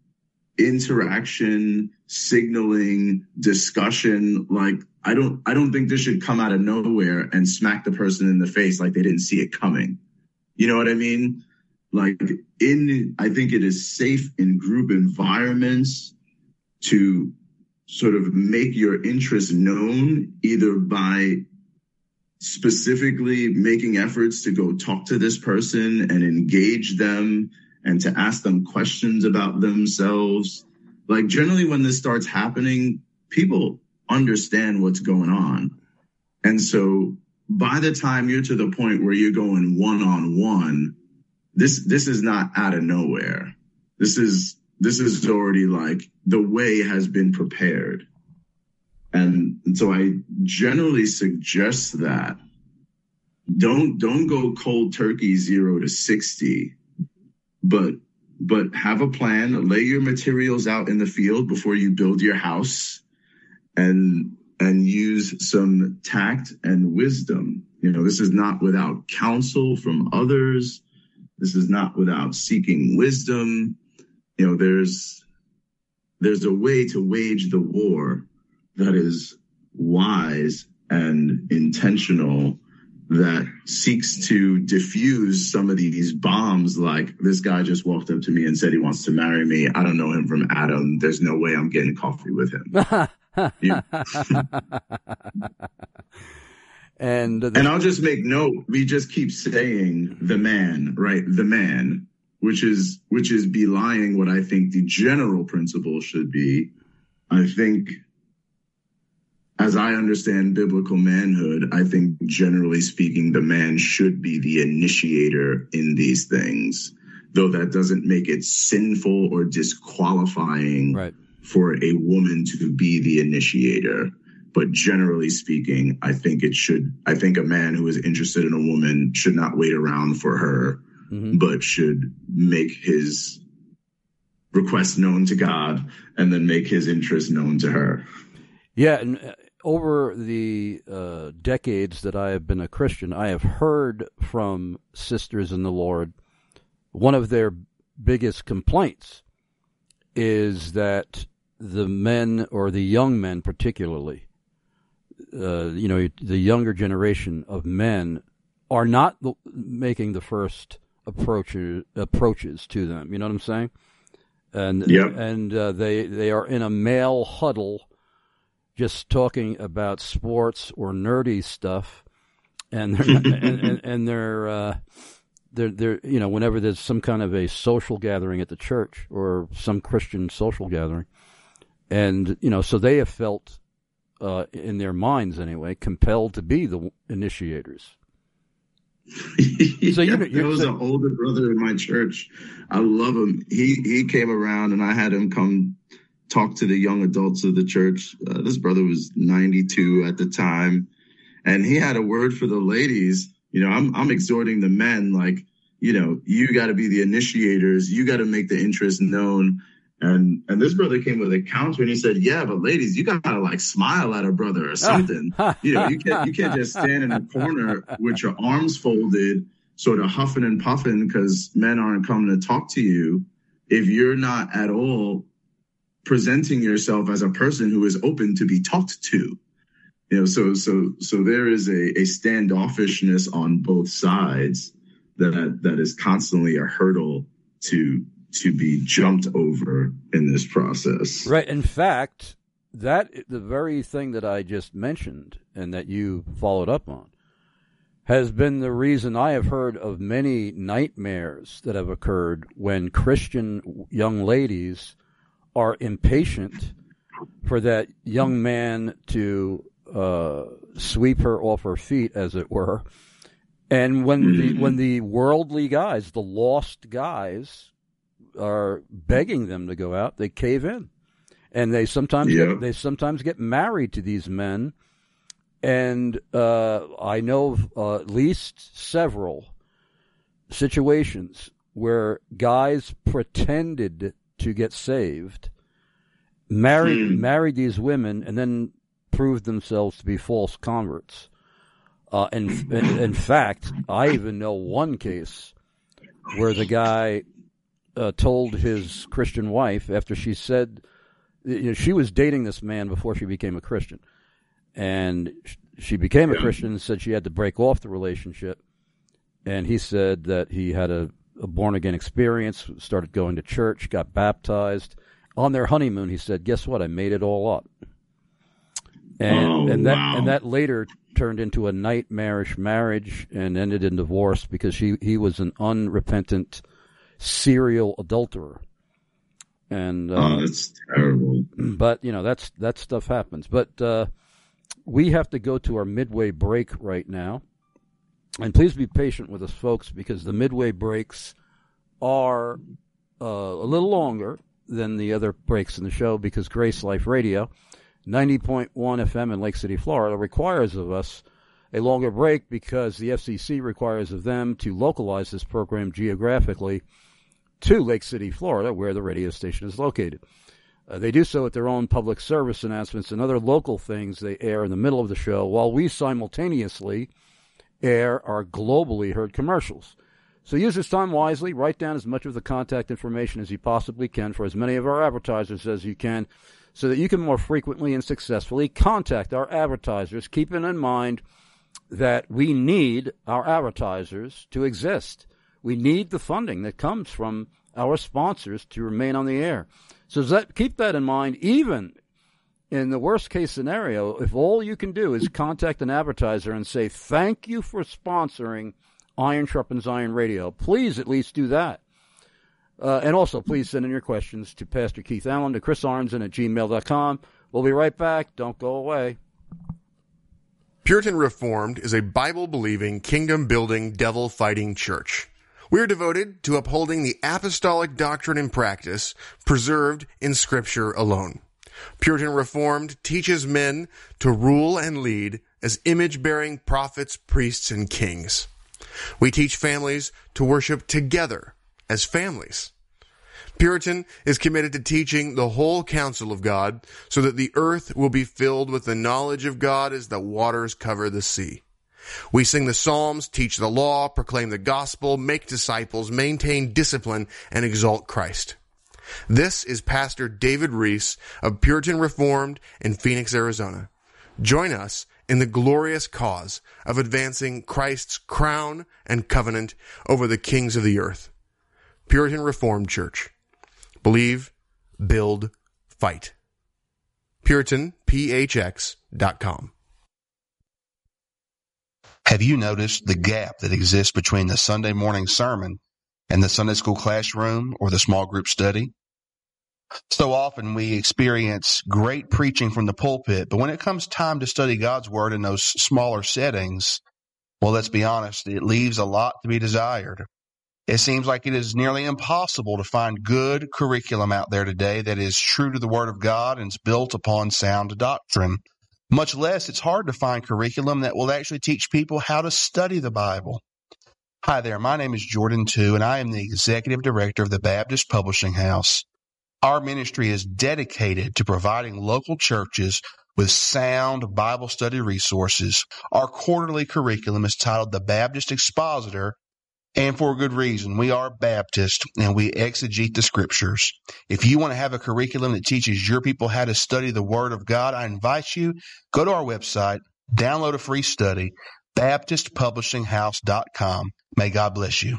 interaction, signaling, discussion. Like, I don't I don't think this should come out of nowhere and smack the person in the face like they didn't see it coming. You know what I mean? Like, in I think it is safe in group environments to sort of make your interest known, either by specifically making efforts to go talk to this person and engage them and to ask them questions about themselves. Like, generally when this starts happening, people understand what's going on. And so by the time you're to the point where you're going one-on-one, this this is not out of nowhere. This is This is already like the way has been prepared. And so I generally suggest that don't don't go cold turkey zero to sixty, but but have a plan, lay your materials out in the field before you build your house, and and use some tact and wisdom. You know, this is not without counsel from others. This is not without seeking wisdom. You know, there's there's a way to wage the war that is wise and intentional, that seeks to diffuse some of these bombs. Like, this guy just walked up to me and said he wants to marry me. I don't know him from Adam. There's no way I'm getting coffee with him. Yeah. and the- and I'll just make note, we just keep saying the man, right? The man. Which is which is belying what I think the general principle should be. I think, as I understand biblical manhood, I think generally speaking, the man should be the initiator in these things, though that doesn't make it sinful or disqualifying right. for a woman to be the initiator. But generally speaking, I think it should. I think a man who is interested in a woman should not wait around for her. Mm-hmm. But should make his request known to God and then make his interest known to her. Yeah, and over the uh, decades that I have been a Christian, I have heard from sisters in the Lord, one of their biggest complaints is that the men, or the young men particularly, uh, you know, the younger generation of men are not making the first approaches approaches to them. You know what I'm saying? And yep. and uh, they they are in a male huddle, just talking about sports or nerdy stuff, and they're not, and, and, and they're uh, they're they're you know, whenever there's some kind of a social gathering at the church or some Christian social gathering, and you know, so they have felt uh, in their minds anyway compelled to be the initiators. So you, there was an older brother in my church. I love him. He he came around and I had him come talked to the young adults of the church. Uh, this brother was ninety-two at the time, and he had a word for the ladies. You know, I'm I'm exhorting the men, like, you know, you got to be the initiators. You got to make the interest known. And and this brother came with a counter, and he said, "Yeah, but ladies, you gotta like smile at a brother or something. you know, you can't you can't just stand in a corner with your arms folded, sort of huffing and puffing because men aren't coming to talk to you if you're not at all presenting yourself as a person who is open to be talked to." You know, so so so there is a, a standoffishness on both sides that that is constantly a hurdle to. to be jumped over in this process. Right. In fact, that the very thing that I just mentioned and that you followed up on has been the reason I have heard of many nightmares that have occurred when Christian young ladies are impatient for that young man to uh, sweep her off her feet, as it were. And when mm-hmm. the when the worldly guys, the lost guys, are begging them to go out, they cave in, and they sometimes yeah. get, they sometimes get married to these men. And uh, I know of uh, at least several situations where guys pretended to get saved, married hmm. married these women, and then proved themselves to be false converts. Uh, and in, in fact, I even know one case where the guy Uh, told his Christian wife after she said, you know, she was dating this man before she became a Christian, and she became a yeah. Christian and said she had to break off the relationship. And he said that he had a, a born again experience, started going to church, got baptized. On their honeymoon, he said, "Guess what? I made it all up." And oh, and that wow. and that later turned into a nightmarish marriage and ended in divorce because she he was an unrepentant serial adulterer. And uh, oh, that's terrible. But you know, that's that stuff happens. But uh, we have to go to our midway break right now, and please be patient with us, folks, because the midway breaks are uh, a little longer than the other breaks in the show because Grace Life Radio, ninety point one F M in Lake City, Florida, requires of us a longer break because the F C C requires of them to localize this program geographically to Lake City, Florida, where the radio station is located. Uh, they do so at their own public service announcements and other local things they air in the middle of the show, while we simultaneously air our globally heard commercials. So use this time wisely. Write down as much of the contact information as you possibly can for as many of our advertisers as you can so that you can more frequently and successfully contact our advertisers, keeping in mind that we need our advertisers to exist. We need the funding that comes from our sponsors to remain on the air. So that, keep that in mind, even in the worst case scenario, if all you can do is contact an advertiser and say, "Thank you for sponsoring Iron Sharpens Iron Radio," please at least do that. Uh, and also, please send in your questions to Pastor Keith Allen to chris arnzen at gmail dot com. We'll be right back. Don't go away. Puritan Reformed is a Bible-believing, kingdom-building, devil-fighting church. We are devoted to upholding the apostolic doctrine and practice preserved in Scripture alone. Puritan Reformed teaches men to rule and lead as image-bearing prophets, priests, and kings. We teach families to worship together as families. Puritan is committed to teaching the whole counsel of God so that the earth will be filled with the knowledge of God as the waters cover the sea. We sing the Psalms, teach the law, proclaim the gospel, make disciples, maintain discipline, and exalt Christ. This is Pastor David Reese of Puritan Reformed in Phoenix, Arizona. Join us in the glorious cause of advancing Christ's crown and covenant over the kings of the earth. Puritan Reformed Church. Believe, build, fight. Puritan P H X dot com. Have you noticed the gap that exists between the Sunday morning sermon and the Sunday school classroom or the small group study? So often we experience great preaching from the pulpit, but when it comes time to study God's Word in those smaller settings, well, let's be honest, it leaves a lot to be desired. It seems like it is nearly impossible to find good curriculum out there today that is true to the Word of God and is built upon sound doctrine. Much less, it's hard to find curriculum that will actually teach people how to study the Bible. Hi there, my name is Jordan Tu, and I am the Executive Director of the Baptist Publishing House. Our ministry is dedicated to providing local churches with sound Bible study resources. Our quarterly curriculum is titled The Baptist Expositor, and for a good reason. We are Baptist, and we exegete the Scriptures. If you want to have a curriculum that teaches your people how to study the Word of God, I invite you, go to our website, download a free study, baptist publishing house dot com. May God bless you.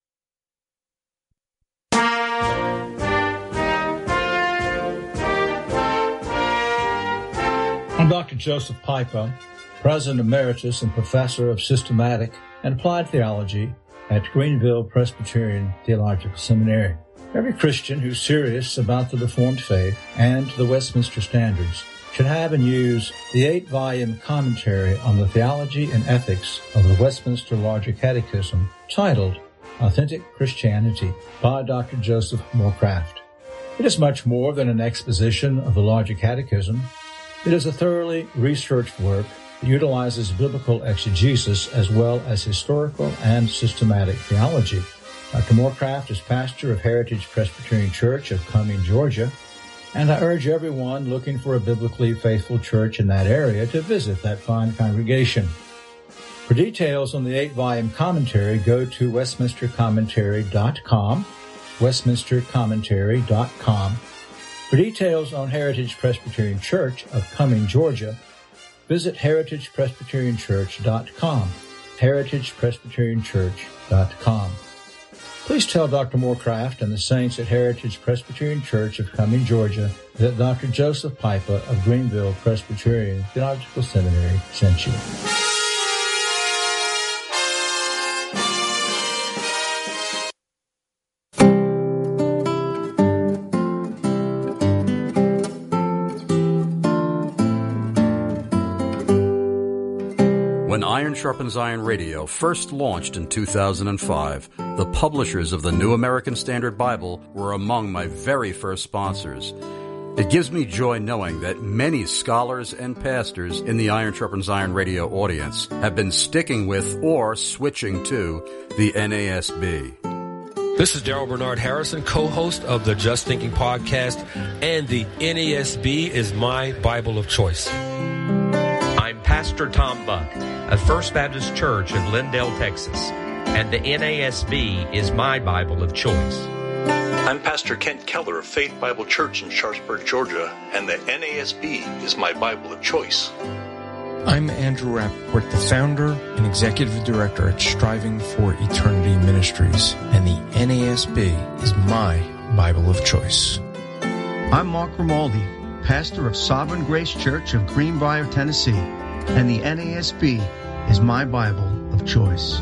I'm Doctor Joseph Pipa, President Emeritus and Professor of Systematic and Applied Theology at Greenville Presbyterian Theological Seminary. Every Christian who's serious about the Reformed faith and the Westminster Standards should have and use the eight-volume commentary on the theology and ethics of the Westminster Larger Catechism titled Authentic Christianity by Doctor Joseph Moorcraft. It is much more than an exposition of the Larger Catechism. It is a thoroughly researched work that utilizes biblical exegesis as well as historical and systematic theology. Doctor Moorcraft is pastor of Heritage Presbyterian Church of Cumming, Georgia, and I urge everyone looking for a biblically faithful church in that area to visit that fine congregation. For details on the eight-volume commentary, go to westminster commentary dot com, westminster commentary dot com. For details on Heritage Presbyterian Church of Cumming, Georgia, visit heritage presbyterian church dot com, heritage presbyterian church dot com. Please tell Doctor Moorcraft and the saints at Heritage Presbyterian Church of Cumming, Georgia, that Doctor Joseph Pipa of Greenville Presbyterian Theological Seminary sent you. When Iron Sharpens Iron Radio first launched in two thousand five, the publishers of the New American Standard Bible were among my very first sponsors. It gives me joy knowing that many scholars and pastors in the Iron Sharpens Iron Radio audience have been sticking with or switching to the N A S B. This is Daryl Bernard Harrison, co-host of the Just Thinking podcast, and the N A S B is my Bible of choice. I'm Pastor Tom Buck of First Baptist Church of Lindale, Texas, and the N A S B is my Bible of choice. I'm Pastor Kent Keller of Faith Bible Church in Sharpsburg, Georgia, and the N A S B is my Bible of choice. I'm Andrew Rappaport, the founder and executive director at Striving for Eternity Ministries, and the N A S B is my Bible of choice. I'm Mark Grimaldi, pastor of Sovereign Grace Church of Greenbrier, Tennessee, and the N A S B is my Bible of choice.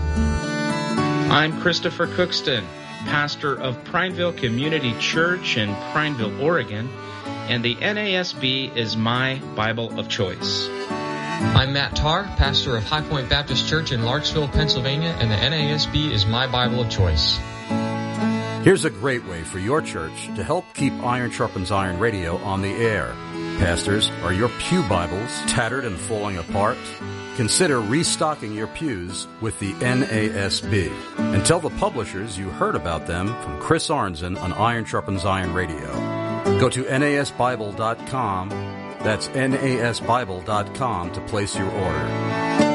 I'm Christopher Cookston, pastor of Prineville Community Church in Prineville, Oregon, and the N A S B is my Bible of choice. I'm Matt Tarr, pastor of High Point Baptist Church in Larksville, Pennsylvania, and the N A S B is my Bible of choice. Here's a great way for your church to help keep Iron Sharpens Iron Radio on the air. Pastors, are your pew Bibles tattered and falling apart? Consider restocking your pews with the N A S B. And tell the publishers you heard about them from Chris Arnzen on Iron Sharpens Iron Radio. Go to N A S Bible dot com. That's N A S Bible dot com to place your order.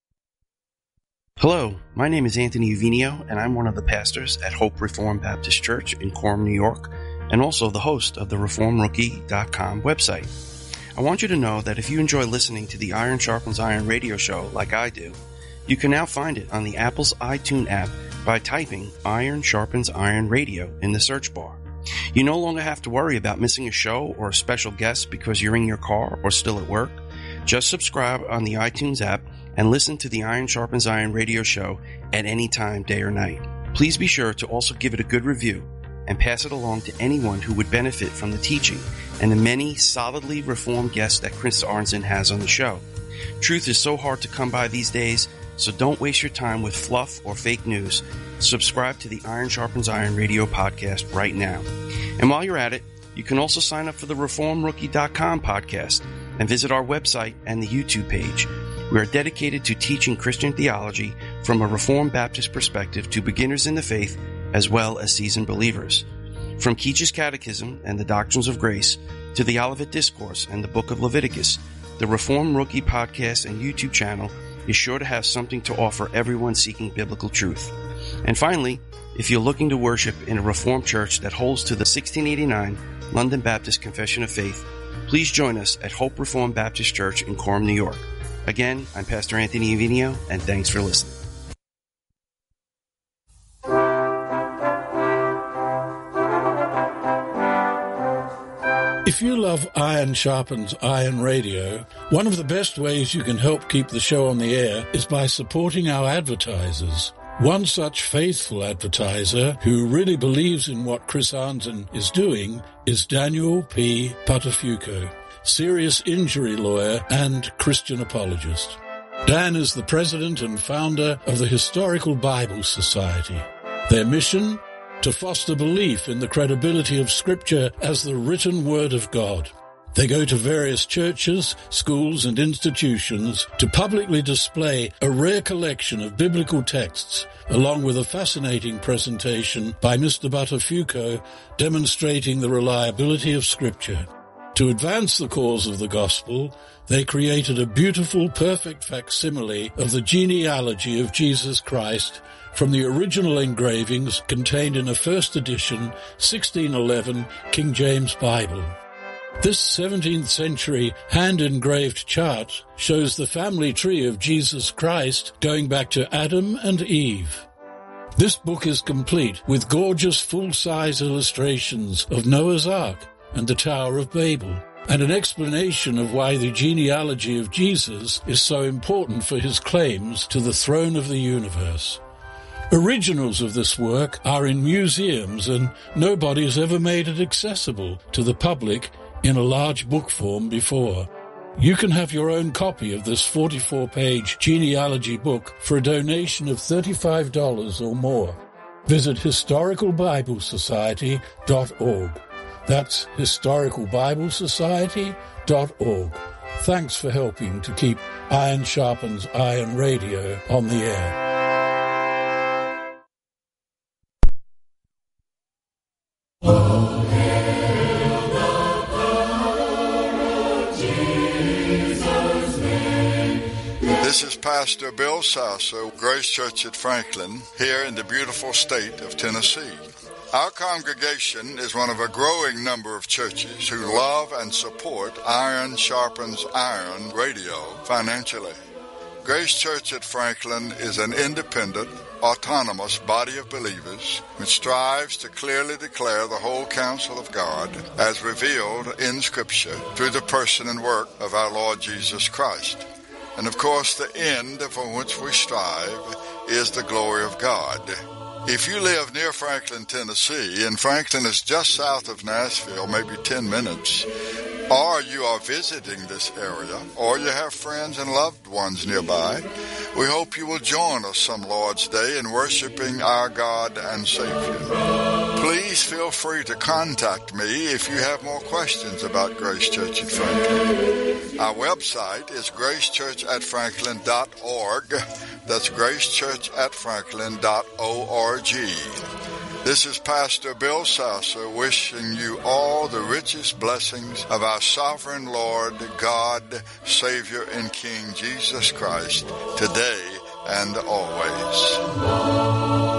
Hello, my name is Anthony Uvinio, and I'm one of the pastors at Hope Reformed Baptist Church in Coram, New York, and also the host of the reform rookie dot com website. I want you to know that if you enjoy listening to the Iron Sharpens Iron radio show like I do, you can now find it on the Apple's iTunes app by typing Iron Sharpens Iron Radio in the search bar. You no longer have to worry about missing a show or a special guest because you're in your car or still at work. Just subscribe on the iTunes app and listen to the Iron Sharpens Iron radio show at any time, day or night. Please be sure to also give it a good review and pass it along to anyone who would benefit from the teaching and the many solidly reformed guests that Chris Arnzen has on the show. Truth is so hard to come by these days, so don't waste your time with fluff or fake news. subscribe to the Iron Sharpens Iron radio podcast right now. And while you're at it, you can also sign up for the reform rookie dot com podcast and visit our website and the YouTube page. We are dedicated to teaching Christian theology from a Reformed Baptist perspective to beginners in the faith as well as seasoned believers. From Keach's Catechism and the Doctrines of Grace to the Olivet Discourse and the Book of Leviticus, the Reform Rookie podcast and YouTube channel is sure to have something to offer everyone seeking biblical truth. And finally, if you're looking to worship in a Reformed church that holds to the sixteen eighty-nine London Baptist Confession of Faith, please join us at Hope Reformed Baptist Church in Coram, New York. Again, I'm Pastor Anthony Avinio, and thanks for listening. If you love Iron Sharpens Iron Radio, one of the best ways you can help keep the show on the air is by supporting our advertisers. One such faithful advertiser who really believes in what Chris Arnzen is doing is Daniel P. Patafuco, serious injury lawyer and Christian apologist. Dan is the president and founder of the Historical Bible Society. Their mission? To foster belief in the credibility of Scripture as the written Word of God. They go to various churches, schools, and institutions to publicly display a rare collection of biblical texts, along with a fascinating presentation by Mister Buttafuoco demonstrating the reliability of Scripture. To advance the cause of the gospel, they created a beautiful, perfect facsimile of the genealogy of Jesus Christ from the original engravings contained in a first edition sixteen eleven King James Bible. This seventeenth century hand-engraved chart shows the family tree of Jesus Christ going back to Adam and Eve. This book is complete with gorgeous full-size illustrations of Noah's Ark and the Tower of Babel, and an explanation of why the genealogy of Jesus is so important for his claims to the throne of the universe. Originals of this work are in museums, and nobody has ever made it accessible to the public in a large book form before. You can have your own copy of this forty-four page genealogy book for a donation of thirty-five dollars or more. Visit historical bible society dot org. That's historical bible society dot org. Thanks for helping to keep Iron Sharpens Iron Radio on the air. This is Pastor Bill Sasso, Grace Church at Franklin, here in the beautiful state of Tennessee. Our congregation is one of a growing number of churches who love and support Iron Sharpens Iron Radio financially. Grace Church at Franklin is an independent, autonomous body of believers which strives to clearly declare the whole counsel of God as revealed in Scripture through the person and work of our Lord Jesus Christ. And of course, the end for which we strive is the glory of God. If you live near Franklin, Tennessee, and Franklin is just south of Nashville, maybe ten minutes, or you are visiting this area, or you have friends and loved ones nearby, we hope you will join us some Lord's Day in worshiping our God and Savior. Please feel free to contact me if you have more questions about Grace Church at Franklin. Our website is grace church at franklin dot org. That's grace church at franklin dot org. This is Pastor Bill Sasso wishing you all the richest blessings of our sovereign Lord, God, Savior, and King Jesus Christ, today and always.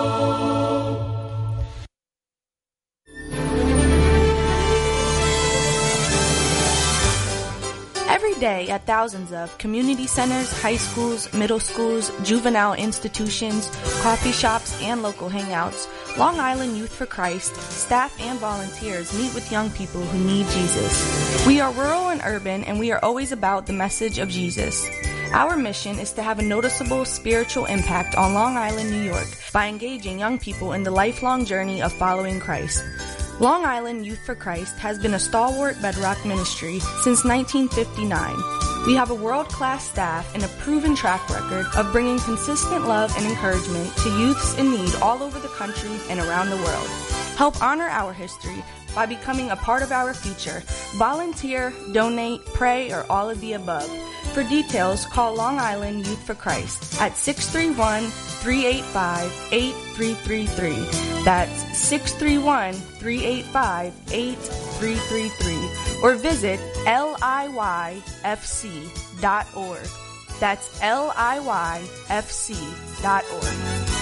Every day at thousands of community centers, high schools, middle schools, juvenile institutions, coffee shops, and local hangouts, Long Island Youth for Christ, staff and volunteers meet with young people who need Jesus. We are rural and urban, and we are always about the message of Jesus. Our mission is to have a noticeable spiritual impact on Long Island, New York, by engaging young people in the lifelong journey of following Christ. Long Island Youth for Christ has been a stalwart bedrock ministry since nineteen fifty-nine. We have a world-class staff and a proven track record of bringing consistent love and encouragement to youths in need all over the country and around the world. Help honor our history by becoming a part of our future. Volunteer, donate, pray, or all of the above. For details, call Long Island Youth for Christ at six three one, three eight five, eight three three three. That's six three one, three eight five, eight three three three. Or visit L I Y F C dot org. That's L I Y F C dot org.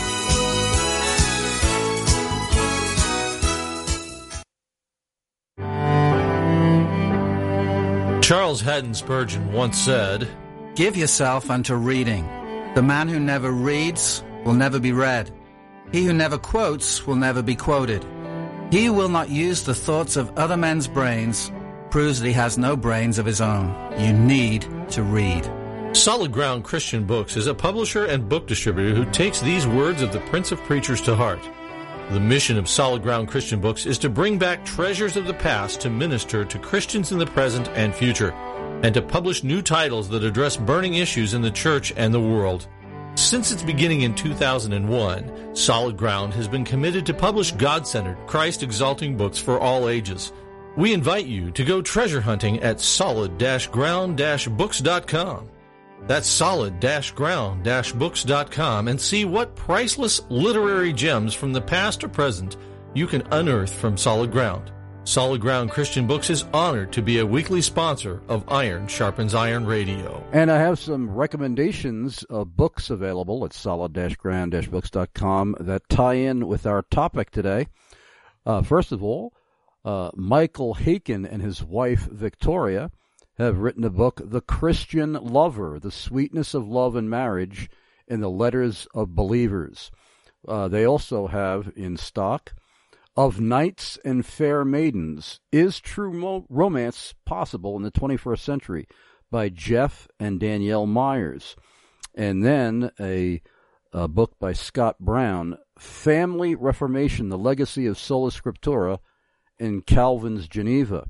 Charles Haddon Spurgeon once said, "Give yourself unto reading. The man who never reads will never be read. He who never quotes will never be quoted. He who will not use the thoughts of other men's brains proves that he has no brains of his own. You need to read." Solid Ground Christian Books is a publisher and book distributor who takes these words of the Prince of Preachers to heart. The mission of Solid Ground Christian Books is to bring back treasures of the past to minister to Christians in the present and future, and to publish new titles that address burning issues in the church and the world. Since its beginning in two thousand one, Solid Ground has been committed to publish God-centered, Christ-exalting books for all ages. We invite you to go treasure hunting at solid ground books dot com. That's solid ground books dot com, and see what priceless literary gems from the past or present you can unearth from Solid Ground. Solid Ground Christian Books is honored to be a weekly sponsor of Iron Sharpens Iron Radio. And I have some recommendations of books available at solid ground books dot com that tie in with our topic today. Uh, first of all, uh, Michael Haken and his wife Victoria have written a book, The Christian Lover, The Sweetness of Love and Marriage in the Letters of Believers. Uh, they also have in stock, Of Knights and Fair Maidens, Is True Mo- Romance Possible in the twenty-first Century, by Jeff and Danielle Myers. And then a, a book by Scott Brown, Family Reformation, The Legacy of Sola Scriptura in Calvin's Geneva.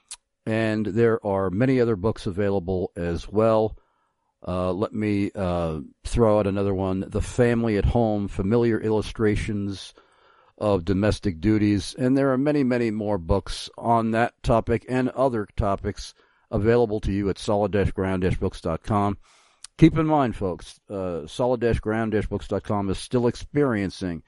And there are many other books available as well. Uh, let me uh, throw out another one, The Family at Home, Familiar Illustrations of Domestic Duties. And there are many, many more books on that topic and other topics available to you at solid ground books dot com. Keep in mind, folks, uh, solid ground books dot com is still experiencing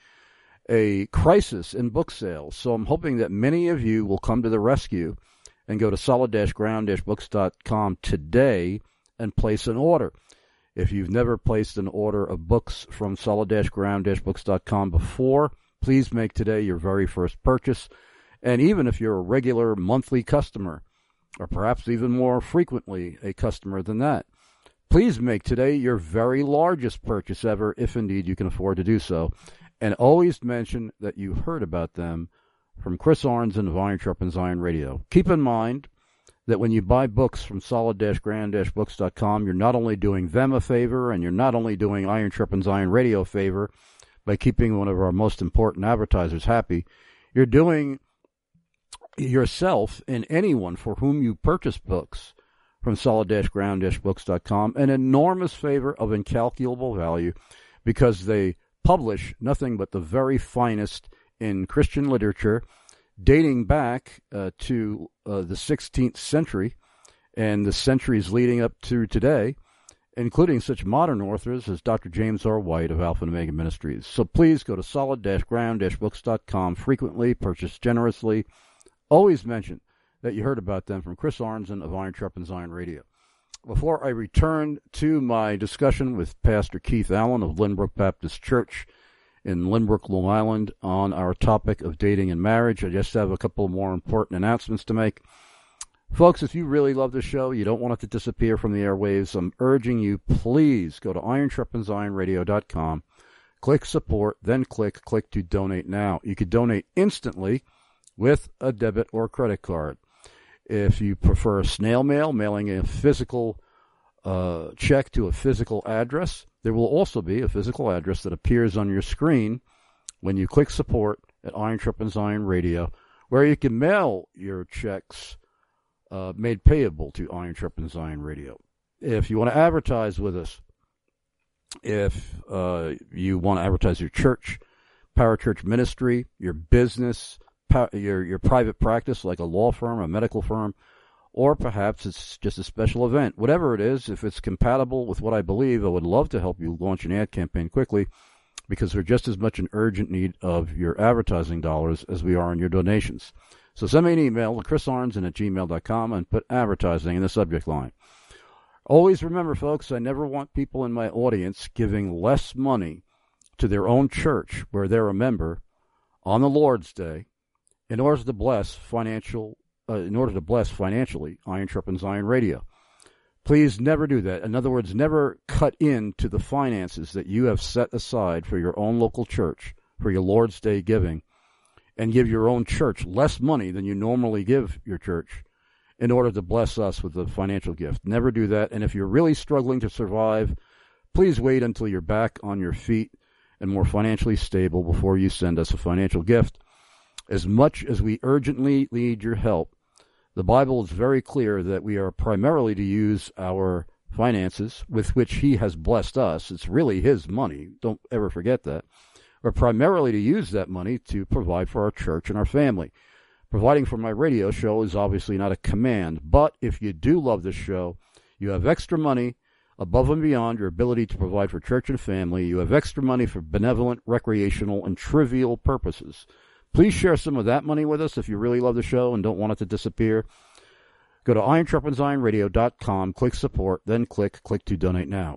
a crisis in book sales. So I'm hoping that many of you will come to the rescue and go to solid ground books dot com today and place an order. If you've never placed an order of books from solid ground books dot com before, please make today your very first purchase. And even if you're a regular monthly customer, or perhaps even more frequently a customer than that, please make today your very largest purchase ever, if indeed you can afford to do so. And always mention that you heard about them from Chris Arnzen of Iron Sharpens Iron Radio. Keep in mind that when you buy books from solid ground books dot com, you're not only doing them a favor, and you're not only doing Iron Sharpens Iron Radio a favor by keeping one of our most important advertisers happy, you're doing yourself and anyone for whom you purchase books from solid ground books dot com an enormous favor of incalculable value, because they publish nothing but the very finest in Christian literature, dating back uh, to uh, the sixteenth century and the centuries leading up to today, including such modern authors as Doctor James R. White of Alpha and Omega Ministries. So please go to solid ground books dot com frequently, purchase generously. Always mention that you heard about them from Chris Arnzen of Iron Sharpens Iron Radio. Before I return to my discussion with Pastor Keith Allen of Lynbrook Baptist Church in Lynbrook, Long Island, on our topic of dating and marriage, I just have a couple more important announcements to make. Folks, if you really love the show, you don't want it to disappear from the airwaves, I'm urging you, please go to iron sharpens iron radio dot com, click support, then click click to donate now. You could donate instantly with a debit or credit card. If you prefer snail mail, mailing a physical uh, check to a physical address, there will also be a physical address that appears on your screen when you click support at Iron Sharpens Iron Radio, where you can mail your checks uh, made payable to Iron Sharpens Iron Radio. if you want to advertise with us, if uh, you want to advertise your church, parachurch ministry, your business, your your private practice like a law firm, a medical firm, or perhaps it's just a special event. Whatever it is, if it's compatible with what I believe, I would love to help you launch an ad campaign quickly, because we're just as much in urgent need of your advertising dollars as we are in your donations. So send me an email to chris arnzen at gmail dot com and put advertising in the subject line. Always remember, folks, I never want people in my audience giving less money to their own church where they're a member on the Lord's Day in order to bless financial, uh, in order to bless financially Iron Sharpens Iron Radio. Please never do that. In other words, never cut into the finances that you have set aside for your own local church for your Lord's Day giving and give your own church less money than you normally give your church in order to bless us with a financial gift. Never do that. And if you're really struggling to survive, please wait until you're back on your feet and more financially stable before you send us a financial gift. As much as we urgently need your help, the Bible is very clear that we are primarily to use our finances with which he has blessed us. It's really his money. Don't ever forget that. We're primarily to use that money to provide for our church and our family. Providing for my radio show is obviously not a command, but if you do love this show, you have extra money above and beyond your ability to provide for church and family. You have extra money for benevolent, recreational, and trivial purposes. Please share some of that money with us if you really love the show and don't want it to disappear. Go to iron sharpens iron radio dot com, click support, then click click to donate now.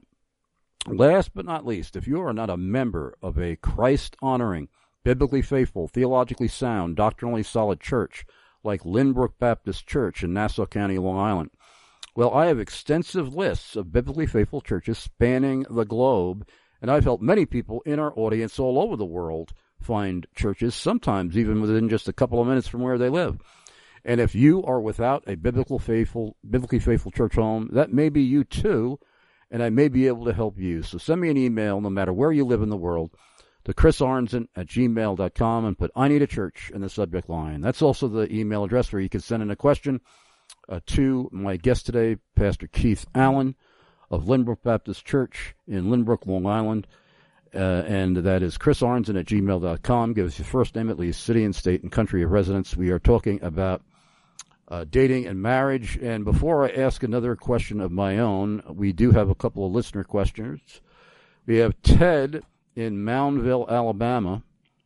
Last but not least, if you are not a member of a Christ-honoring, biblically faithful, theologically sound, doctrinally solid church like Lynbrook Baptist Church in Nassau County, Long Island, well, I have extensive lists of biblically faithful churches spanning the globe, and I've helped many people in our audience all over the world find churches, sometimes even within just a couple of minutes from where they live. And if you are without a biblical faithful, biblically faithful church home, that may be you too, and I may be able to help you. So send me an email, no matter where you live in the world, to chris arnzen at gmail dot com and put I need a church in the subject line. That's also the email address where you can send in a question uh, to my guest today, Pastor Keith Allen of Lynbrook Baptist Church in Lynbrook, Long Island. Uh, and that is chris arnzen at gmail dot com. Give us your first name, at least city and state and country of residence. We are talking about uh, dating and marriage. And before I ask another question of my own, we do have a couple of listener questions. We have Ted in Moundville, Alabama.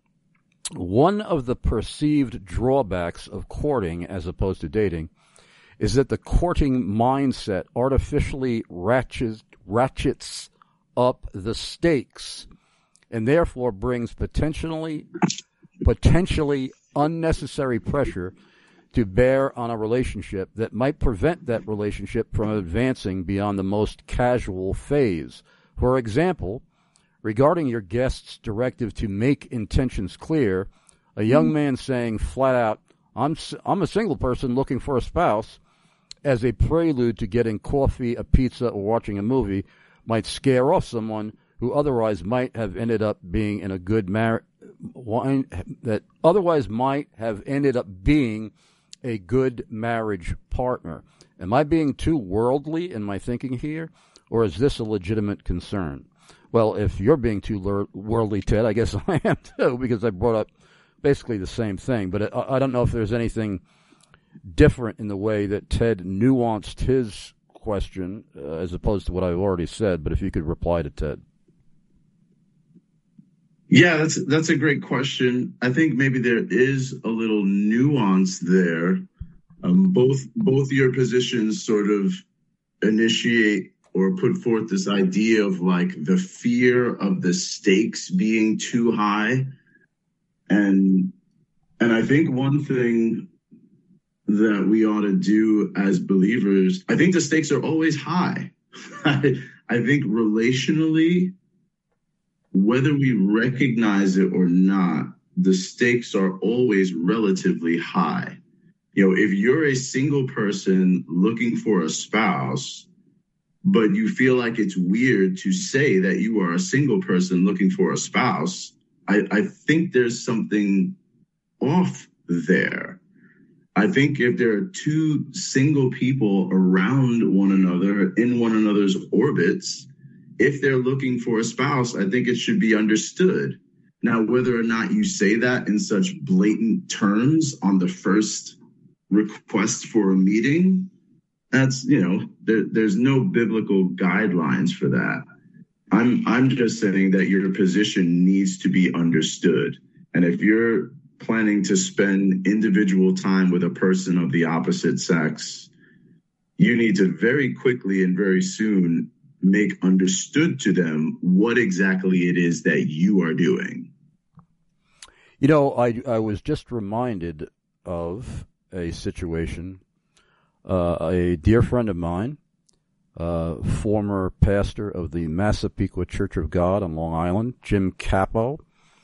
One of the perceived drawbacks of courting as opposed to dating is that the courting mindset artificially ratchets, ratchets up the stakes and therefore brings potentially potentially unnecessary pressure to bear on a relationship that might prevent that relationship from advancing beyond the most casual phase. For example, regarding your guest's directive to make intentions clear, a young man saying flat out, I'm, I'm a single person looking for a spouse, as a prelude to getting coffee, a pizza, or watching a movie might scare off someone who otherwise might have ended up being in a good marriage, that otherwise might have ended up being a good marriage partner. Am I being too worldly in my thinking here, or is this a legitimate concern? Well, if you're being too worldly, Ted, I guess I am too, because I brought up basically the same thing. But I, I don't know if there's anything different in the way that Ted nuanced his question uh, as opposed to what I've already said. But if you could reply to Ted. Yeah, that's that's a great question. I think maybe there is a little nuance there. Um, both both your positions sort of initiate or put forth this idea of like the fear of the stakes being too high. And and I think one thing that we ought to do as believers, I think the stakes are always high. I, I think relationally, whether we recognize it or not, the stakes are always relatively high. You know, if you're a single person looking for a spouse, but you feel like it's weird to say that you are a single person looking for a spouse, I, I think there's something off there. I think if there are two single people around one another in one another's orbits, if they're looking for a spouse, I think it should be understood. Now, whether or not you say that in such blatant terms on the first request for a meeting, that's, you know, there, there's no biblical guidelines for that. I'm I'm just saying that your position needs to be understood. And if you're planning to spend individual time with a person of the opposite sex, you need to very quickly and very soon make understood to them what exactly it is that you are doing. You know, I, I was just reminded of a situation. Uh, a dear friend of mine, uh, former pastor of the Massapequa Church of God on Long Island, Jim Capo,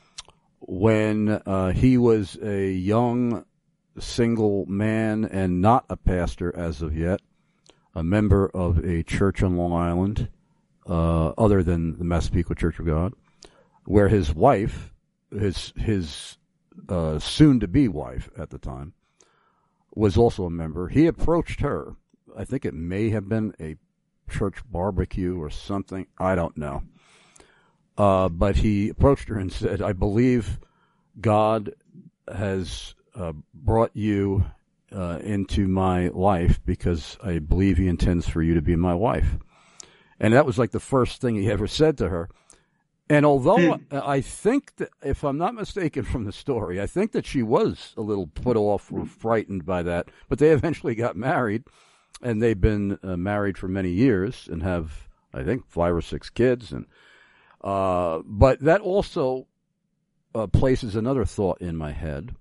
when uh, he was a young single man and not a pastor as of yet, a member of a church on Long Island, uh, other than the Massapequa Church of God, where his wife, his his uh, soon-to-be wife at the time, was also a member. He approached her. I think it may have been a church barbecue or something. I don't know. Uh, but he approached her and said, I believe God has uh, brought you uh, into my life because I believe he intends for you to be my wife. And that was like the first thing he ever said to her. And although I think that, if I'm not mistaken from the story, I think that she was a little put off or frightened by that, but they eventually got married, and they've been uh, married for many years and have, I think, five or six kids. And uh, but that also uh, places another thought in my head.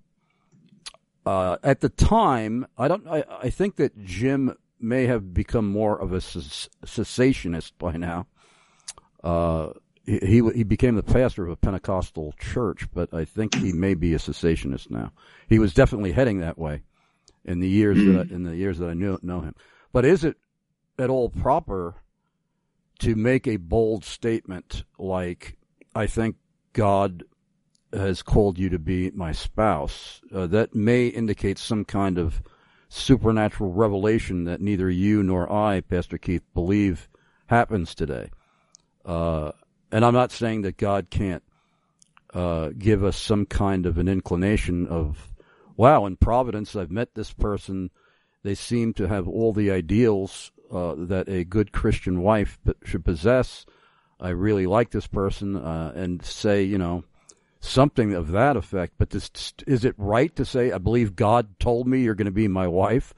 Uh, at the time, I don't. I, I think that Jim may have become more of a cessationist by now. Uh, He, he he became the pastor of a Pentecostal church, but I think he may be a cessationist now. He was definitely heading that way in the years mm. that I, in the years that I knew know him. But is it at all proper to make a bold statement like, "I think God has called you to be my spouse"? Uh, that may indicate some kind of supernatural revelation that neither you nor I, Pastor Keith, believe happens today. Uh, And I'm not saying that God can't uh, give us some kind of an inclination of, wow, in Providence, I've met this person. They seem to have all the ideals uh, that a good Christian wife should possess. I really like this person, uh, and say, you know, something of that effect. But this, is it right to say, I believe God told me you're going to be my wife?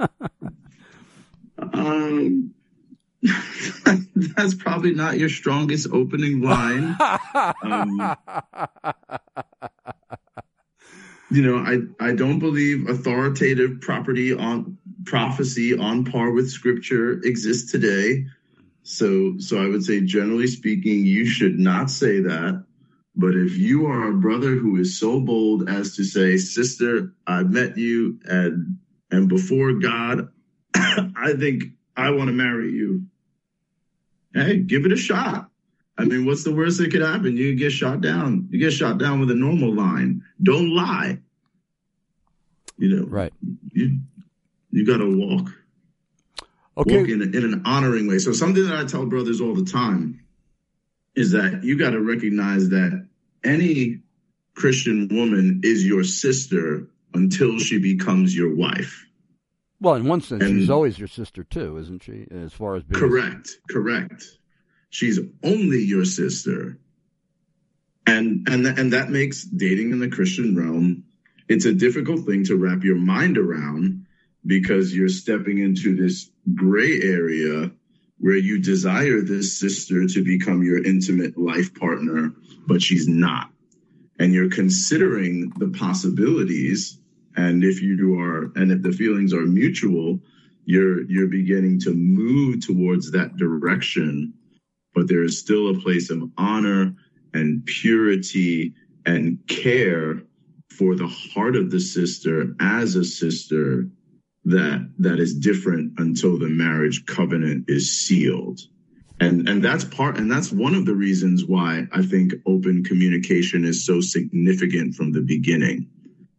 um... That's probably not your strongest opening line. um, you know, I, I don't believe authoritative property on prophecy on par with scripture exists today. So, so I would say, generally speaking, you should not say that. But if you are a brother who is so bold as to say, sister, I met you and, and before God, I think I want to marry you. Hey, give it a shot. I mean, what's the worst that could happen? You get shot down. You get shot down with a normal line. Don't lie. You know, right? You you got to walk. Okay. Walk in, a, in an honoring way. So something that I tell brothers all the time is that you got to recognize that any Christian woman is your sister until she becomes your wife. Well, in one sense, and, she's always your sister, too, isn't she? As far as being... Correct, correct. She's only your sister. And, and, and that makes dating in the Christian realm, it's a difficult thing to wrap your mind around because you're stepping into this gray area where you desire this sister to become your intimate life partner, but she's not. And you're considering the possibilities. And if you are, and if the feelings are mutual, you're you're beginning to move towards that direction. But there is still a place of honor and purity and care for the heart of the sister as a sister that that is different until the marriage covenant is sealed. And and that's part and that's one of the reasons why I think open communication is so significant from the beginning.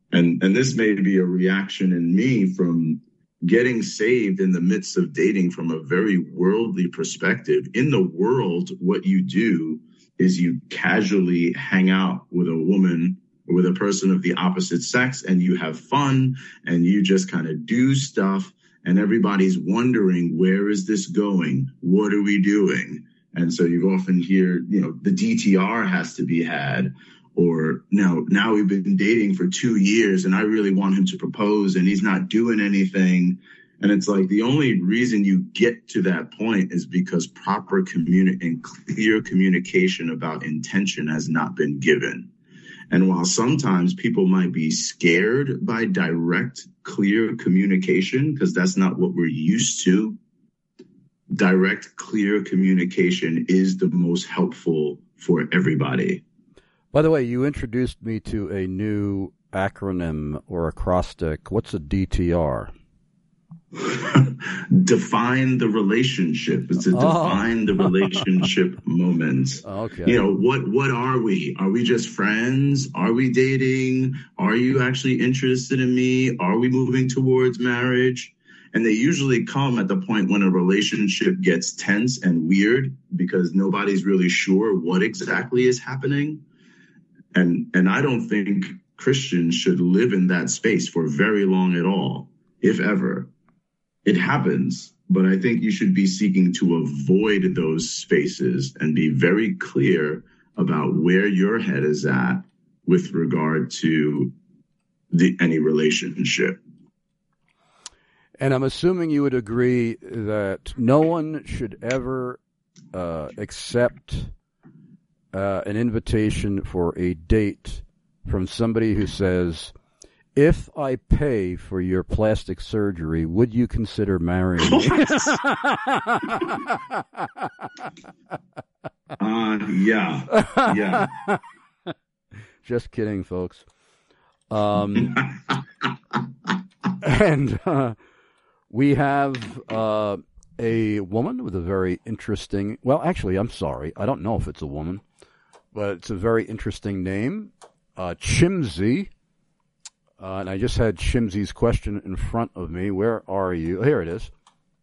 And, and this may be a reaction in me from getting saved in the midst of dating from a very worldly perspective. In the world, what you do is you casually hang out with a woman or with a person of the opposite sex, and you have fun and you just kind of do stuff. And everybody's wondering, where is this going? What are we doing? And so you often hear, you know, the D T R has to be had, or now, now we've been dating for two years and I really want him to propose and he's not doing anything. And it's like the only reason you get to that point is because proper communi- and clear communication about intention has not been given. And while sometimes people might be scared by direct, clear communication, because that's not what we're used to, direct, clear communication is the most helpful for everybody. By the way, you introduced me to a new acronym or acrostic. What's a D T R? Define the relationship. It's a define oh. the relationship moment. Okay. You know, what what are we? Are we just friends? Are we dating? Are you actually interested in me? Are we moving towards marriage? And they usually come at the point when a relationship gets tense and weird because nobody's really sure what exactly is happening. And and I don't think Christians should live in that space for very long at all, if ever. It happens, but I think you should be seeking to avoid those spaces and be very clear about where your head is at with regard to the, any relationship. And I'm assuming you would agree that no one should ever uh, accept uh, an invitation for a date from somebody who says, if I pay for your plastic surgery, would you consider marrying me? uh, yeah. Yeah. Just kidding, folks. Um, and uh, we have uh, a woman with a very interesting, well, actually, I'm sorry. I don't know if it's a woman, but it's a very interesting name. Uh, Chimsy. Uh, and I just had Shimsy's question in front of me. Where are you? Here it is.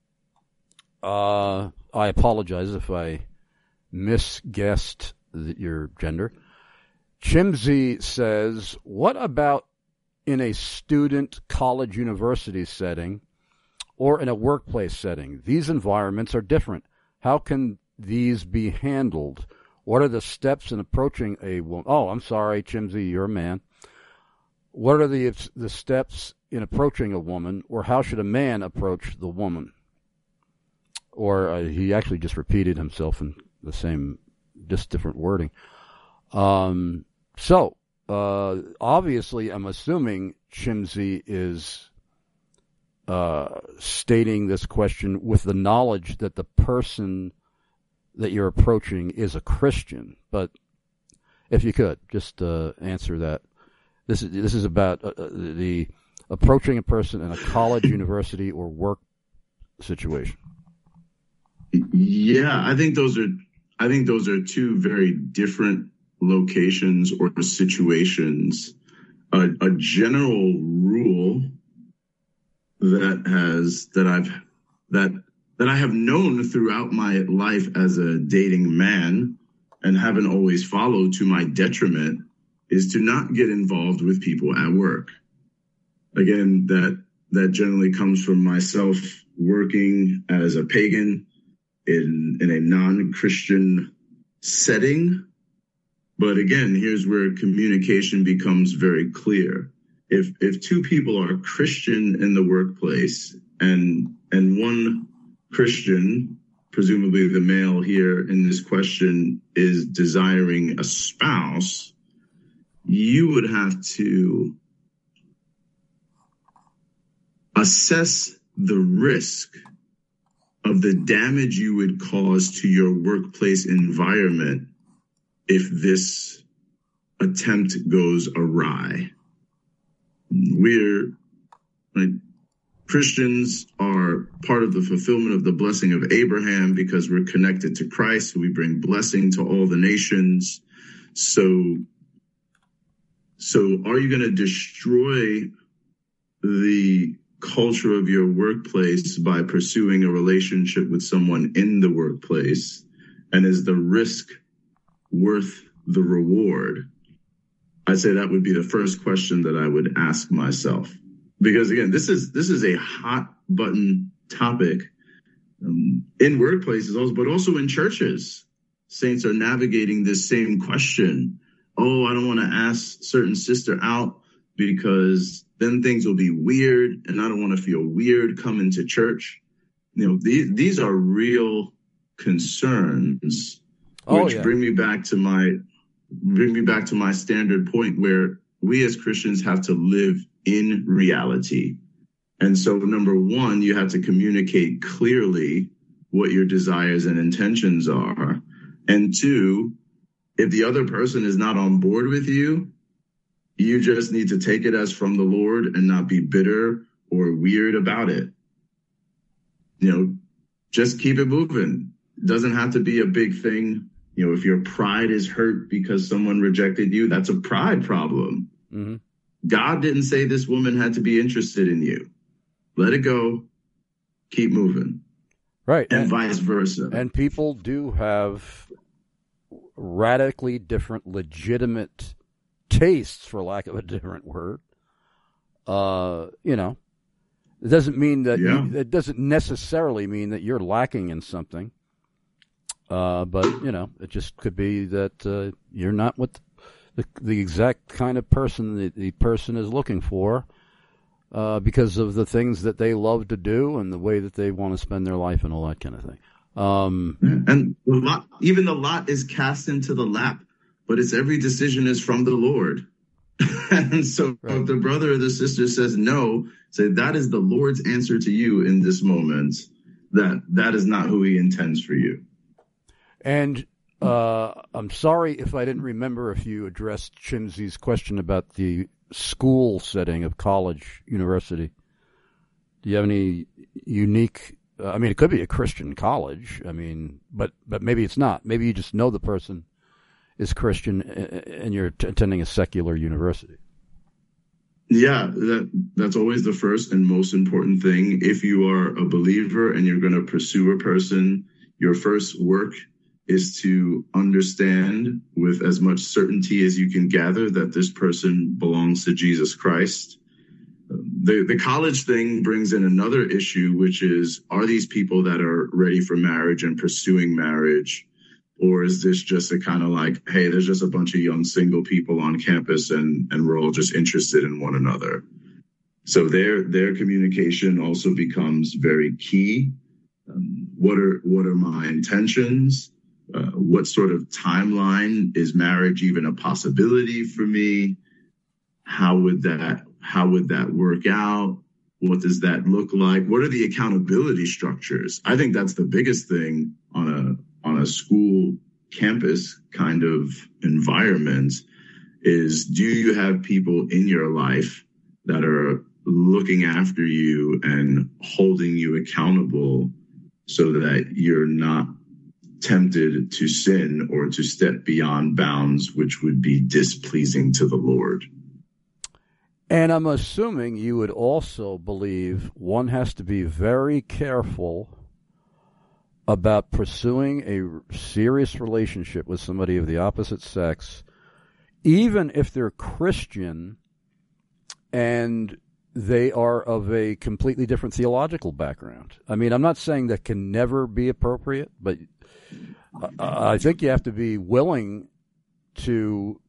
Uh, I apologize if I misguessed the, your gender. Chimsy says, what about in a student, college, university setting or in a workplace setting? These environments are different. How can these be handled? What are the steps in approaching a woman? Oh, I'm sorry, Chimsy, you're a man. What are the the steps in approaching a woman, or how should a man approach the woman? Or uh, he actually just repeated himself in the same, just different wording. Um, so, uh, obviously, I'm assuming Chimsy is uh, stating this question with the knowledge that the person that you're approaching is a Christian. But if you could, just uh, answer that. This is this is about uh, the approaching a person in a college, university, or work situation. Yeah, I think those are I think those are two very different locations or situations. A, a general rule that has that I've that that I have known throughout my life as a dating man and haven't always followed to my detriment is to not get involved with people at work. Again, that that generally comes from myself working as a pagan in in a non-Christian setting. But again, here's where communication becomes very clear. If if two people are Christian in the workplace and and one Christian, presumably the male here in this question, is desiring a spouse, you would have to assess the risk of the damage you would cause to your workplace environment if this attempt goes awry. We're like Christians are part of the fulfillment of the blessing of Abraham because we're connected to Christ. We bring blessing to all the nations. So So are you going to destroy the culture of your workplace by pursuing a relationship with someone in the workplace? And is the risk worth the reward? I'd say that would be the first question that I would ask myself. Because again, this is this is a hot button topic um, in workplaces, also, but also in churches. Saints are navigating this same question. Oh, I don't want to ask certain sister out because then things will be weird, and I don't want to feel weird coming to church. You know, these these are real concerns, oh, which yeah. bring me back to my bring me back to my standard point where we as Christians have to live in reality. And so, number one, you have to communicate clearly what your desires and intentions are. And two, if the other person is not on board with you, you just need to take it as from the Lord and not be bitter or weird about it. You know, just keep it moving. It doesn't have to be a big thing. You know, if your pride is hurt because someone rejected you, that's a pride problem. Mm-hmm. God didn't say this woman had to be interested in you. Let it go. Keep moving. Right. And, and vice versa. And people do have radically different legitimate tastes, for lack of a different word. Uh, you know, it doesn't mean that yeah. you, it doesn't necessarily mean that you're lacking in something. Uh, but you know, it just could be that uh, you're not what the, the exact kind of person that the person is looking for, uh, because of the things that they love to do and the way that they want to spend their life and all that kind of thing. Um, and the lot, even the lot is cast into the lap, but it's every decision is from the Lord. And so right. if the brother or the sister says no, say that is the Lord's answer to you in this moment, that that is not who he intends for you. And uh, I'm sorry if I didn't remember if you addressed Chimsey's question about the school setting of college, university. Do you have any unique, uh, I mean, it could be a Christian college, I mean, but, but maybe it's not. Maybe you just know the person is Christian and you're t- attending a secular university. Yeah, that that's always the first and most important thing. If you are a believer and you're going to pursue a person, your first work is to understand with as much certainty as you can gather that this person belongs to Jesus Christ. The, the college thing brings in another issue, which is, are these people that are ready for marriage and pursuing marriage? Or is this just a kind of like, hey, there's just a bunch of young single people on campus and, and we're all just interested in one another? So their their communication also becomes very key. Um, what are what are my intentions? Uh, what sort of timeline? Is marriage even a possibility for me? How would that how would that work out? What does that look like? What are the accountability structures? I think that's the biggest thing on a on a school campus kind of environment is, do you have people in your life that are looking after you and holding you accountable so that you're not tempted to sin or to step beyond bounds which would be displeasing to the Lord? And I'm assuming you would also believe one has to be very careful about pursuing a serious relationship with somebody of the opposite sex, even if they're Christian and they are of a completely different theological background. I mean, I'm not saying that can never be appropriate, but I think you have to be willing to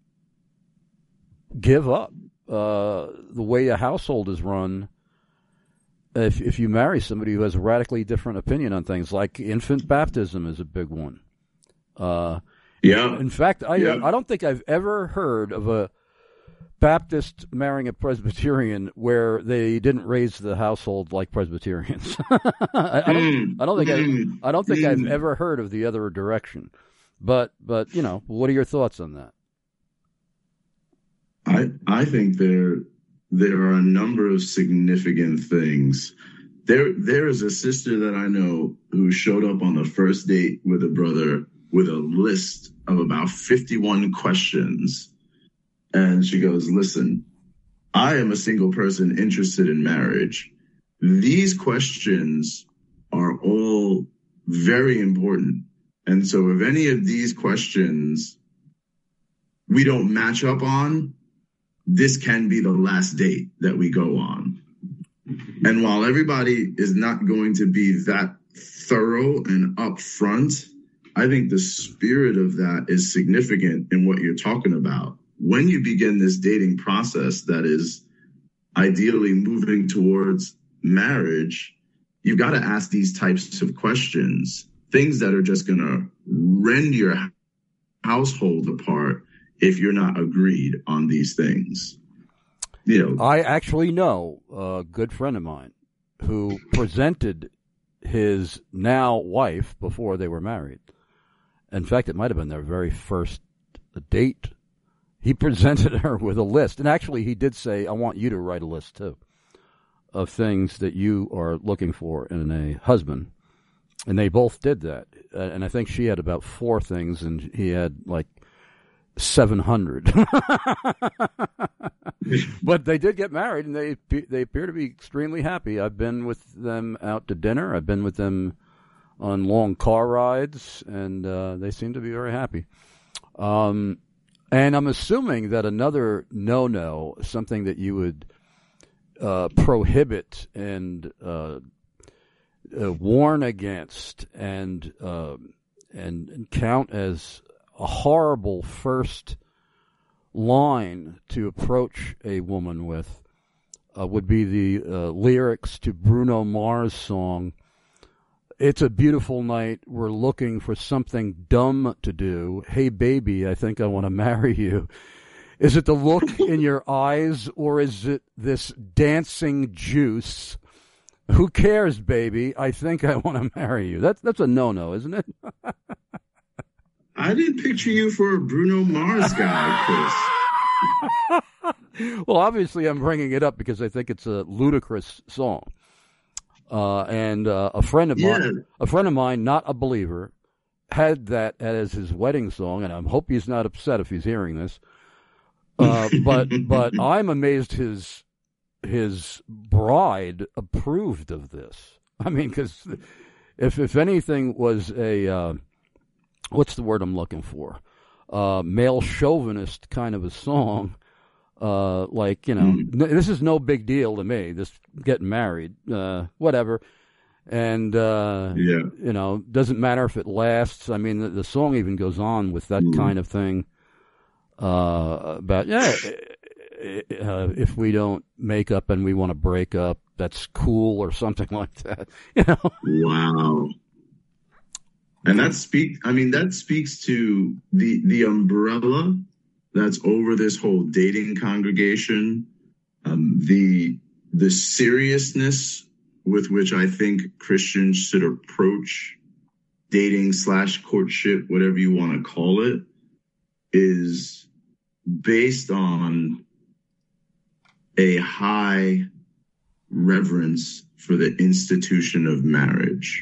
give up uh, the way a household is run if if you marry somebody who has a radically different opinion on things, like infant baptism is a big one. Uh, yeah. In fact, I yeah. I don't think I've ever heard of a Baptist marrying a Presbyterian where they didn't raise the household like Presbyterians. I, I, don't, I don't think mm. I, I don't think mm. I've ever heard of the other direction. But but you know, what are your thoughts on that? I I think there there are a number of significant things. There there is a sister that I know who showed up on the first date with a brother with a list of about fifty-one questions. And she goes, listen, I am a single person interested in marriage. These questions are all very important. And so if any of these questions we don't match up on, this can be the last date that we go on. And while everybody is not going to be that thorough and upfront, I think the spirit of that is significant in what you're talking about. When you begin this dating process that is ideally moving towards marriage, you've got to ask these types of questions, things that are just going to rend your household apart if you're not agreed on these things. You know, I actually know a good friend of mine who presented his now wife before they were married. In fact, it might have been their very first date. He presented her with a list. And actually, he did say, I want you to write a list, too, of things that you are looking for in a husband. And they both did that. Uh, and I think she had about four things, and he had like seven hundred. But they did get married, and they they appear to be extremely happy. I've been with them out to dinner. I've been with them on long car rides, and uh, they seem to be very happy. Um, and I'm assuming that another no-no, something that you would uh, prohibit and uh, uh, warn against and, uh, and and count as a horrible first line to approach a woman with uh, would be the uh, lyrics to Bruno Mars' song, "It's a beautiful night, we're looking for something dumb to do. Hey baby, I think I want to marry you. Is it the look in your eyes, or is it this dancing juice? Who cares, baby? I think I want to marry you." That's that's a no-no, isn't it? I didn't picture you for a Bruno Mars guy, Chris. Well, obviously I'm bringing it up because I think it's a ludicrous song. Uh, and uh, a friend of Yeah. mine, a friend of mine, not a believer, had that as his wedding song, and I hope he's not upset if he's hearing this. Uh, but but I'm amazed his his bride approved of this. I mean, because if if anything was a uh, what's the word I'm looking for? Uh, male chauvinist kind of a song. Uh, like, you know, Mm. n- this is no big deal to me, this getting married, uh, whatever. And, uh, Yeah. you know, doesn't matter if it lasts. I mean, the, the song even goes on with that Mm. kind of thing, uh, about, yeah, uh, if we don't make up and we want to break up, that's cool or something like that, you know? Wow. And that speak I mean, that speaks to the the umbrella that's over this whole dating congregation, um, the the seriousness with which I think Christians should approach dating slash courtship, whatever you want to call it, is based on a high reverence for the institution of marriage.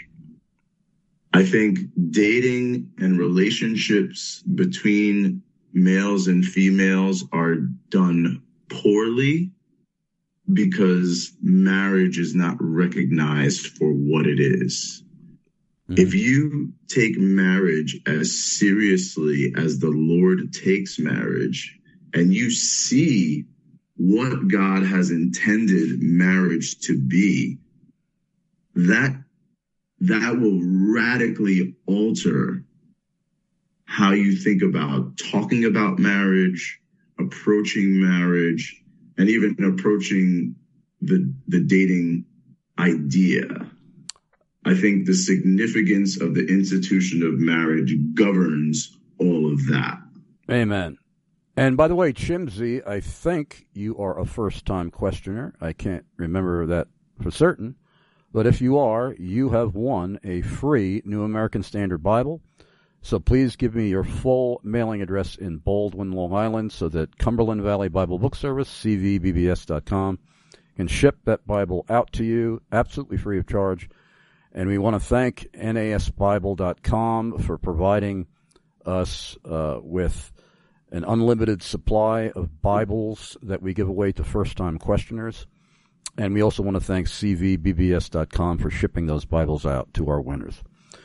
I think dating and relationships between males and females are done poorly because marriage is not recognized for what it is. Mm-hmm. If you take marriage as seriously as the Lord takes marriage, and you see what God has intended marriage to be, that that will radically alter how you think about talking about marriage, approaching marriage, and even approaching the the dating idea. I think the significance of the institution of marriage governs all of that. Amen. And by the way, Chimsy, I think you are a first-time questioner. I can't remember that for certain. But if you are, you have won a free New American Standard Bible. So please give me your full mailing address in Baldwin, Long Island, so that Cumberland Valley Bible Book Service, C V B B S dot com, can ship that Bible out to you absolutely free of charge. And we want to thank N A S Bible dot com for providing us uh, with an unlimited supply of Bibles that we give away to first-time questioners. And we also want to thank C V B B S dot com for shipping those Bibles out to our winners.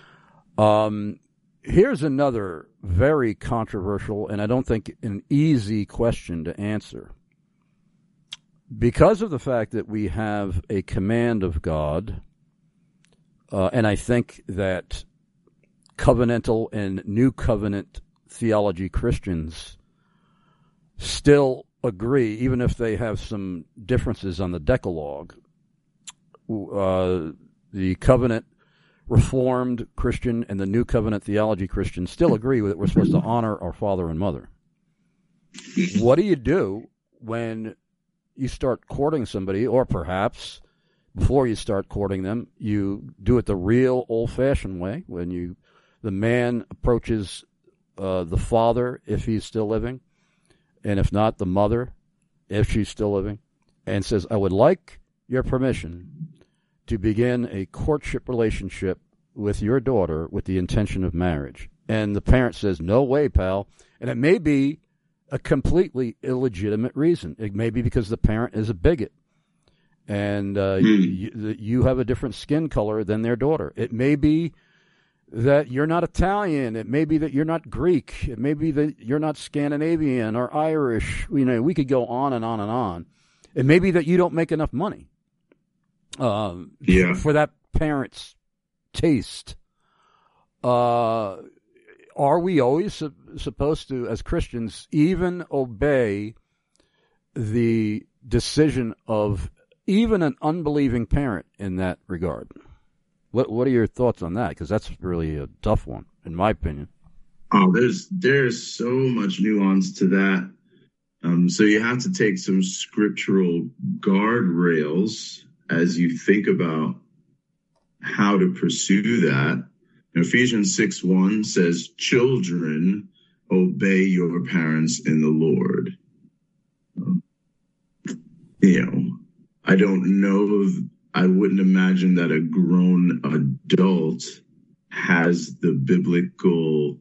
Um, here's another very controversial, and I don't think an easy question to answer. Because of the fact that we have a command of God, uh, and I think that covenantal and new covenant theology Christians still agree, even if they have some differences on the Decalogue. Uh, the covenant Reformed Christian and the New Covenant Theology Christian still agree that we're supposed to honor our father and mother. What do you do when you start courting somebody, or perhaps before you start courting them, you do it the real old-fashioned way, when you the man approaches uh, the father, if he's still living, and if not, the mother, if she's still living, and says, I would like your permission to begin a courtship relationship with your daughter with the intention of marriage. And the parent says, no way, pal. And it may be a completely illegitimate reason. It may be because the parent is a bigot, and uh, mm. you, you have a different skin color than their daughter. It may be that you're not Italian. It may be that you're not Greek. It may be that you're not Scandinavian or Irish. You know, we could go on and on and on. It may be that you don't make enough money um, yeah. for that parent's taste. Uh, are we always su- supposed to, as Christians, even obey the decision of even an unbelieving parent in that regard? What What are your thoughts on that? Because that's really a tough one, in my opinion. Oh, there's there's so much nuance to that. Um, so you have to take some scriptural guardrails as you think about how to pursue that. Ephesians six one says, children, obey your parents in the Lord. Um, you know, I don't know if, I wouldn't imagine that a grown adult has the biblical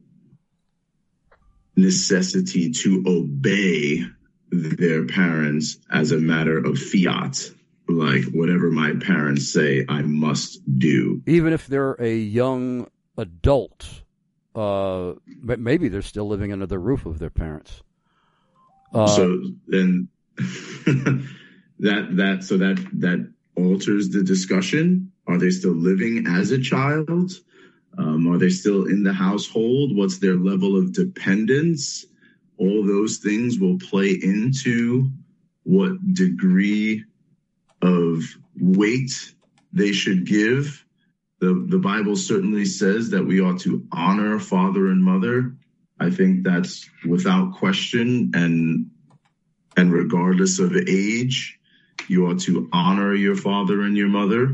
necessity to obey their parents as a matter of fiat. Like, whatever my parents say, I must do. Even if they're a young adult, uh, but maybe they're still living under the roof of their parents. Uh, so then that that so that that alters the discussion. Are they still living as a child? Um, are they still in the household? What's their level of dependence? All those things will play into what degree of weight they should give. The, the Bible certainly says that we ought to honor father and mother. I think that's without question, and and regardless of age, you ought to honor your father and your mother.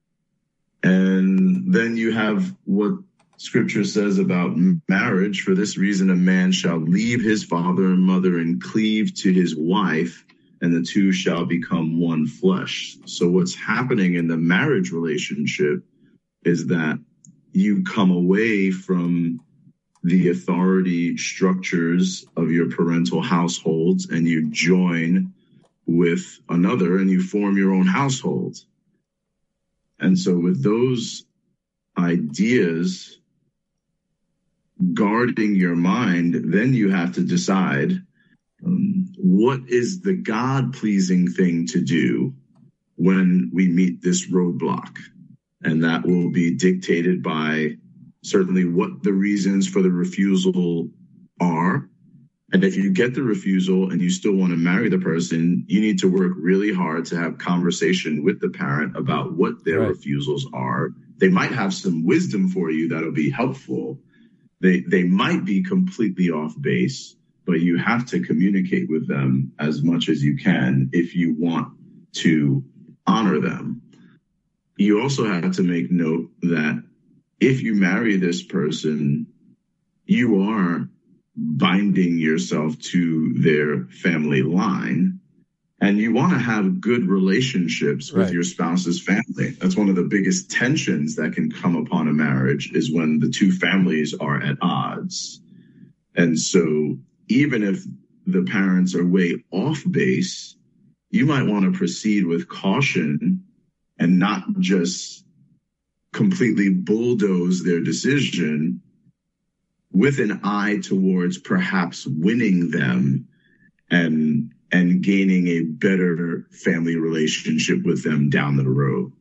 And then you have what Scripture says about marriage. For this reason, a man shall leave his father and mother and cleave to his wife, and the two shall become one flesh. So what's happening in the marriage relationship is that you come away from the authority structures of your parental households and you join with another and you form your own household. And so with those ideas guarding your mind, then you have to decide um, what is the God-pleasing thing to do when we meet this roadblock. And that will be dictated by certainly what the reasons for the refusal are. And if you get the refusal and you still want to marry the person, you need to work really hard to have conversation with the parent about what their right. refusals are. They might have some wisdom for you that'll be helpful. They they might be completely off base, but you have to communicate with them as much as you can if you want to honor them. You also have to make note that if you marry this person, you are binding yourself to their family line, and you want to have good relationships with right. your spouse's family. That's one of the biggest tensions that can come upon a marriage, is when the two families are at odds. And so even if the parents are way off base, you might want to proceed with caution and not just completely bulldoze their decision with an eye towards perhaps winning them and and gaining a better family relationship with them down the road.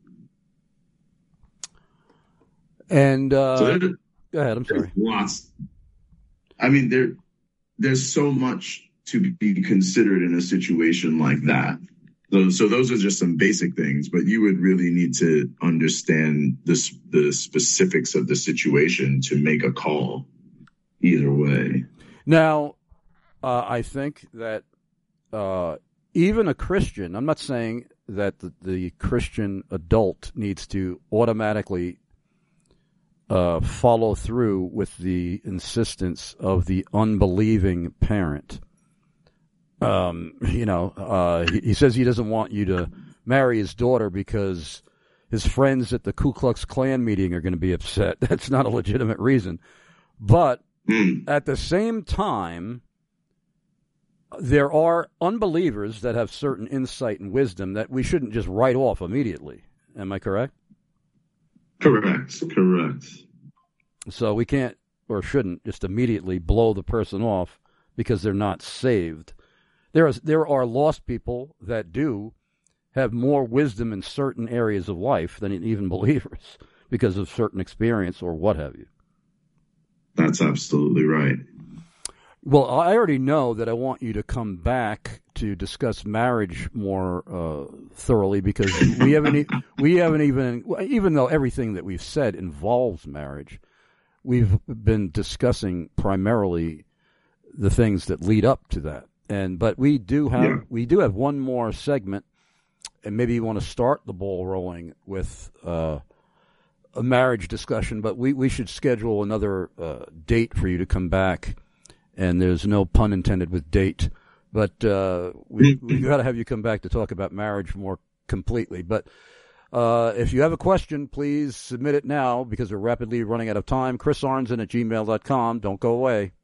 And uh, so there, go ahead. I'm sorry. Lots. I mean, there there's so much to be considered in a situation like that. So, so those are just some basic things, but you would really need to understand this, the specifics of the situation to make a call either way. Now, uh, I think that uh, even a Christian, I'm not saying that the, the Christian adult needs to automatically uh, follow through with the insistence of the unbelieving parent. Um, you know, uh, he, he says he doesn't want you to marry his daughter because his friends at the Ku Klux Klan meeting are going to be upset. That's not a legitimate reason. But mm. at the same time, there are unbelievers that have certain insight and wisdom that we shouldn't just write off immediately. Am I correct? Correct. Correct. So we can't or shouldn't just immediately blow the person off because they're not saved. There is there are lost people that do have more wisdom in certain areas of life than even believers because of certain experience or what have you. That's absolutely right. Well, I already know that I want you to come back to discuss marriage more uh, thoroughly because we haven't e- we haven't even even though everything that we've said involves marriage, we've been discussing primarily the things that lead up to that. And but we do have yeah. we do have one more segment, and maybe you want to start the ball rolling with uh, a marriage discussion. But we, we should schedule another uh, date for you to come back. And there's no pun intended with date, but uh, we we got to have you come back to talk about marriage more completely. But uh, if you have a question, please submit it now because we're rapidly running out of time. Chris Arnzen at gmail dot com. Don't go away.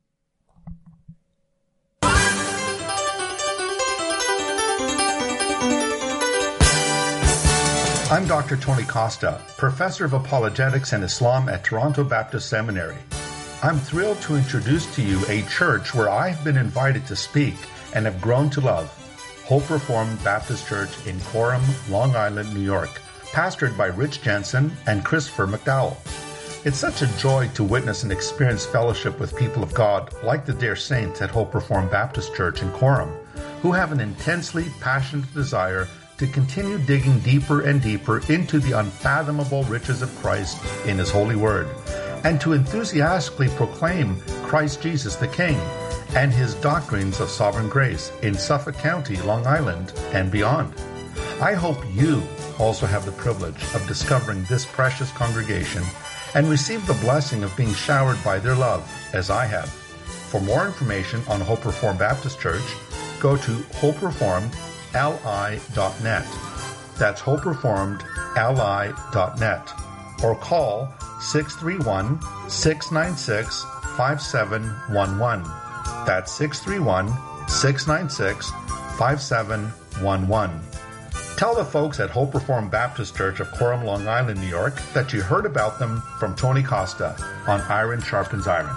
I'm Doctor Tony Costa, Professor of Apologetics and Islam at Toronto Baptist Seminary. I'm thrilled to introduce to you a church where I've been invited to speak and have grown to love, Hope Reformed Baptist Church in Coram, Long Island, New York, pastored by Rich Jensen and Christopher McDowell. It's such a joy to witness and experience fellowship with people of God like the dear saints at Hope Reformed Baptist Church in Coram, who have an intensely passionate desire to continue digging deeper and deeper into the unfathomable riches of Christ in His holy word, and to enthusiastically proclaim Christ Jesus the King and His doctrines of sovereign grace in Suffolk County, Long Island, and beyond. I hope you also have the privilege of discovering this precious congregation and receive the blessing of being showered by their love, as I have. For more information on Hope Reformed Baptist Church, go to hope reformed l i dot net. That's hope reformed l i dot net. Or call six three one, six nine six, five seven one one. That's six three one, six nine six, five seven one one. Tell the folks at Hope Reformed Baptist Church of Coram, Long Island, New York, that you heard about them from Tony Costa on Iron Sharpens Iron.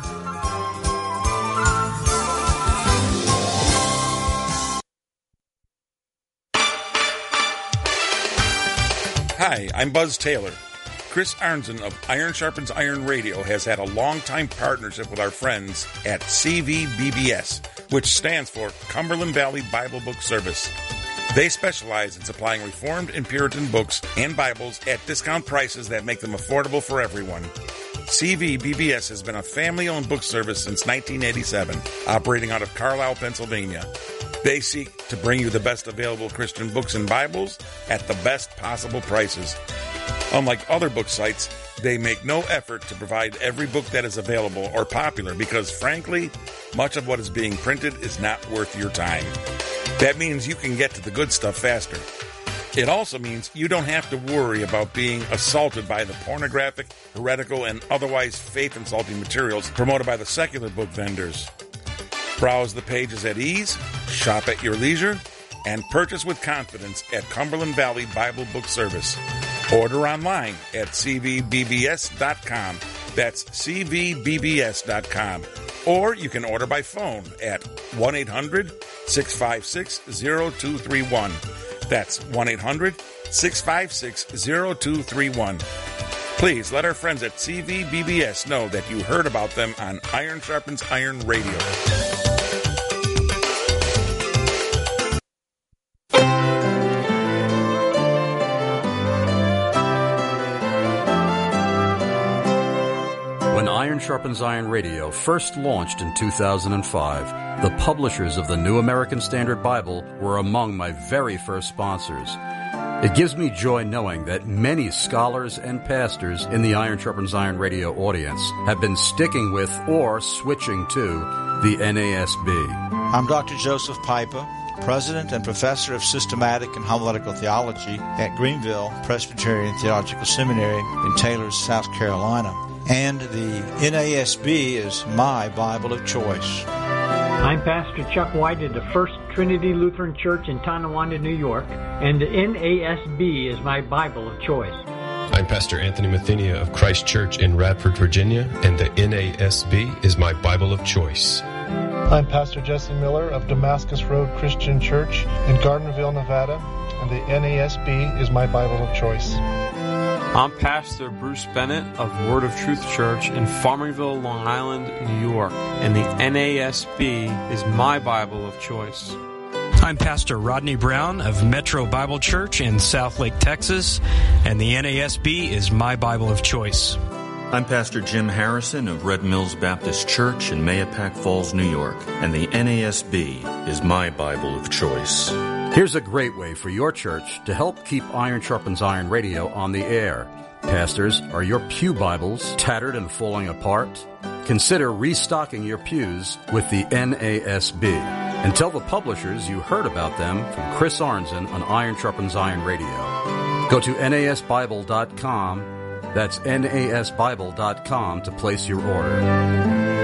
Hi, I'm Buzz Taylor. Chris Arnzen of Iron Sharpens Iron Radio has had a long-time partnership with our friends at C V B B S, which stands for Cumberland Valley Bible Book Service. They specialize in supplying Reformed and Puritan books and Bibles at discount prices that make them affordable for everyone. C V B B S has been a family-owned book service since nineteen eighty-seven, operating out of Carlisle, Pennsylvania. They seek to bring you the best available Christian books and Bibles at the best possible prices. Unlike other book sites, they make no effort to provide every book that is available or popular because, frankly, much of what is being printed is not worth your time. That means you can get to the good stuff faster. It also means you don't have to worry about being assaulted by the pornographic, heretical, and otherwise faith-insulting materials promoted by the secular book vendors. Browse the pages at ease, shop at your leisure, and purchase with confidence at Cumberland Valley Bible Book Service. Order online at c v b b s dot com. That's c v b b s dot com. Or you can order by phone at one eight hundred six five six zero two three one. That's one eight hundred six five six zero two three one. Please let our friends at C V B B S know that you heard about them on Iron Sharpens Iron Radio. When Iron Sharpens Iron Radio first launched in two thousand five, the publishers of the New American Standard Bible were among my very first sponsors. It gives me joy knowing that many scholars and pastors in the Iron Sharpens Iron Radio audience have been sticking with or switching to the N A S B. I'm Doctor Joseph Pipa, President and Professor of Systematic and Homiletical Theology at Greenville Presbyterian Theological Seminary in Taylor, South Carolina. And the N A S B is my Bible of choice. I'm Pastor Chuck White at the First Trinity Lutheran Church in Tonawanda, New York, and the N A S B is my Bible of choice. I'm Pastor Anthony Mathenia of Christ Church in Radford, Virginia, and the N A S B is my Bible of choice. I'm Pastor Jesse Miller of Damascus Road Christian Church in Gardnerville, Nevada, and the N A S B is my Bible of choice. I'm Pastor Bruce Bennett of Word of Truth Church in Farmingville, Long Island, New York, and the N A S B is my Bible of choice. I'm Pastor Rodney Brown of Metro Bible Church in Southlake, Texas, and the N A S B is my Bible of choice. I'm Pastor Jim Harrison of Red Mills Baptist Church in Mahopac Falls, New York, and the N A S B is my Bible of choice. Here's a great way for your church to help keep Iron Sharpens Iron Radio on the air. Pastors, are your pew Bibles tattered and falling apart? Consider restocking your pews with the N A S B. And tell the publishers you heard about them from Chris Arnzen on Iron Sharpens Iron Radio. Go to N A S Bible dot com. That's N A S Bible dot com to place your order.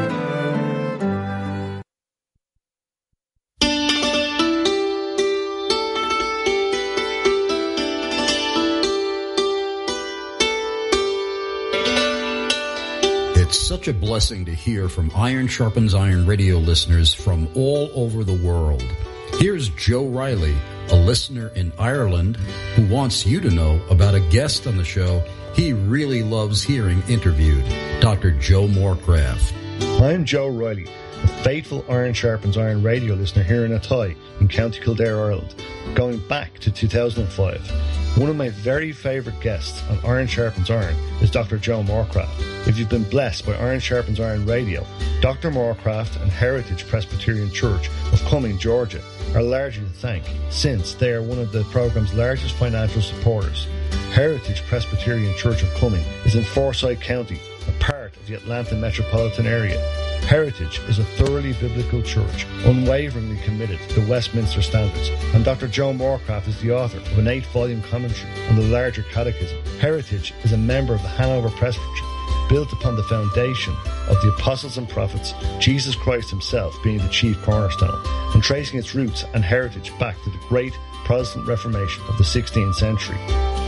It's such a blessing to hear from Iron Sharpens Iron Radio listeners from all over the world. Here's Joe Riley, a listener in Ireland, who wants you to know about a guest on the show he really loves hearing interviewed, Doctor Joe Morecraft. I'm Joe Riley, a faithful Iron Sharpens Iron Radio listener here in Athy in County Kildare, Ireland, going back to two thousand five. One of my very favourite guests on Iron Sharpens Iron is Doctor Joe Morecraft. If you've been blessed by Iron Sharpens Iron Radio, Doctor Morecraft and Heritage Presbyterian Church of Cumming, Georgia, are largely to thank, since they are one of the programme's largest financial supporters. Heritage Presbyterian Church of Cumming is in Forsyth County, a part of the Atlanta metropolitan area. Heritage is a thoroughly biblical church, unwaveringly committed to Westminster standards, and Doctor Joe Morecraft is the author of an eight-volume commentary on the larger catechism. Heritage is a member of the Hanover Presbytery, built upon the foundation of the apostles and prophets, Jesus Christ himself being the chief cornerstone, and tracing its roots and heritage back to the great Protestant Reformation of the sixteenth century.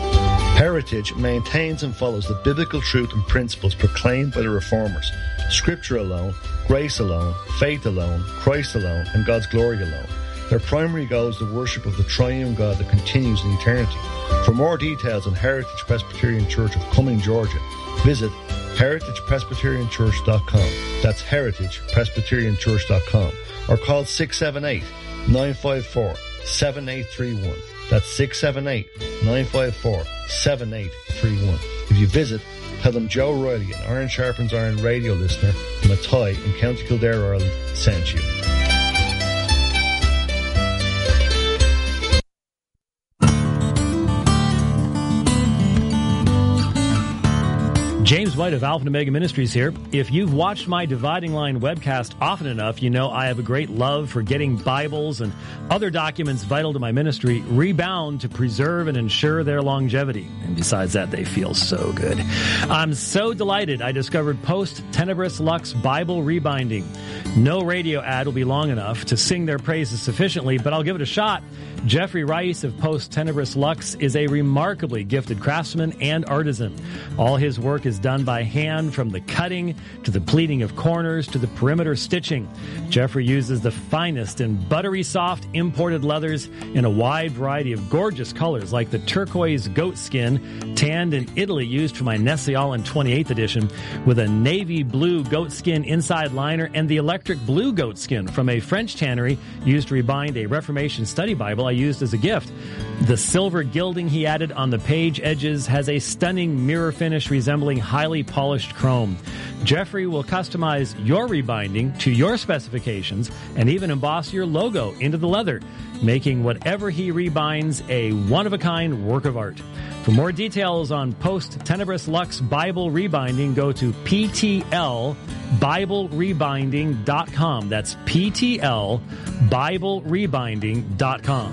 Heritage maintains and follows the biblical truth and principles proclaimed by the Reformers: Scripture alone, grace alone, faith alone, Christ alone, and God's glory alone. Their primary goal is the worship of the triune God that continues in eternity. For more details on Heritage Presbyterian Church of Cumming, Georgia, visit heritage presbyterian church dot com. That's heritage presbyterian church dot com. Or call six seven eight, nine five four, seven eight three one. That's six seven eight, nine five four, seven eight three one. If you visit, tell them Joe Riley, an Iron Sharpens Iron radio listener from Athy in County Kildare, Ireland, sent you. James White of Alpha and Omega Ministries here. If you've watched my Dividing Line webcast often enough, you know I have a great love for getting Bibles and other documents vital to my ministry rebound to preserve and ensure their longevity. And besides that, they feel so good. I'm so delighted I discovered Post Tenebris Lux Bible Rebinding. No radio ad will be long enough to sing their praises sufficiently, but I'll give it a shot. Jeffrey Rice of Post Tenebris Lux is a remarkably gifted craftsman and artisan. All his work is done by hand, from the cutting to the pleating of corners to the perimeter stitching. Jeffrey uses the finest and buttery soft imported leathers in a wide variety of gorgeous colors, like the turquoise goat skin tanned in Italy used for my Nestle-Aland twenty-eighth edition, with a navy blue goat skin inside liner, and the electric blue goat skin from a French tannery used to rebind a Reformation study Bible I used as a gift. The silver gilding he added on the page edges has a stunning mirror finish resembling highly polished chrome. Jeffrey will customize your rebinding to your specifications and even emboss your logo into the leather, making whatever he rebinds a one-of-a-kind work of art. For more details on Post Tenebris Lux Bible Rebinding, go to P T L Bible Rebinding dot com. That's P T L Bible Rebinding dot com.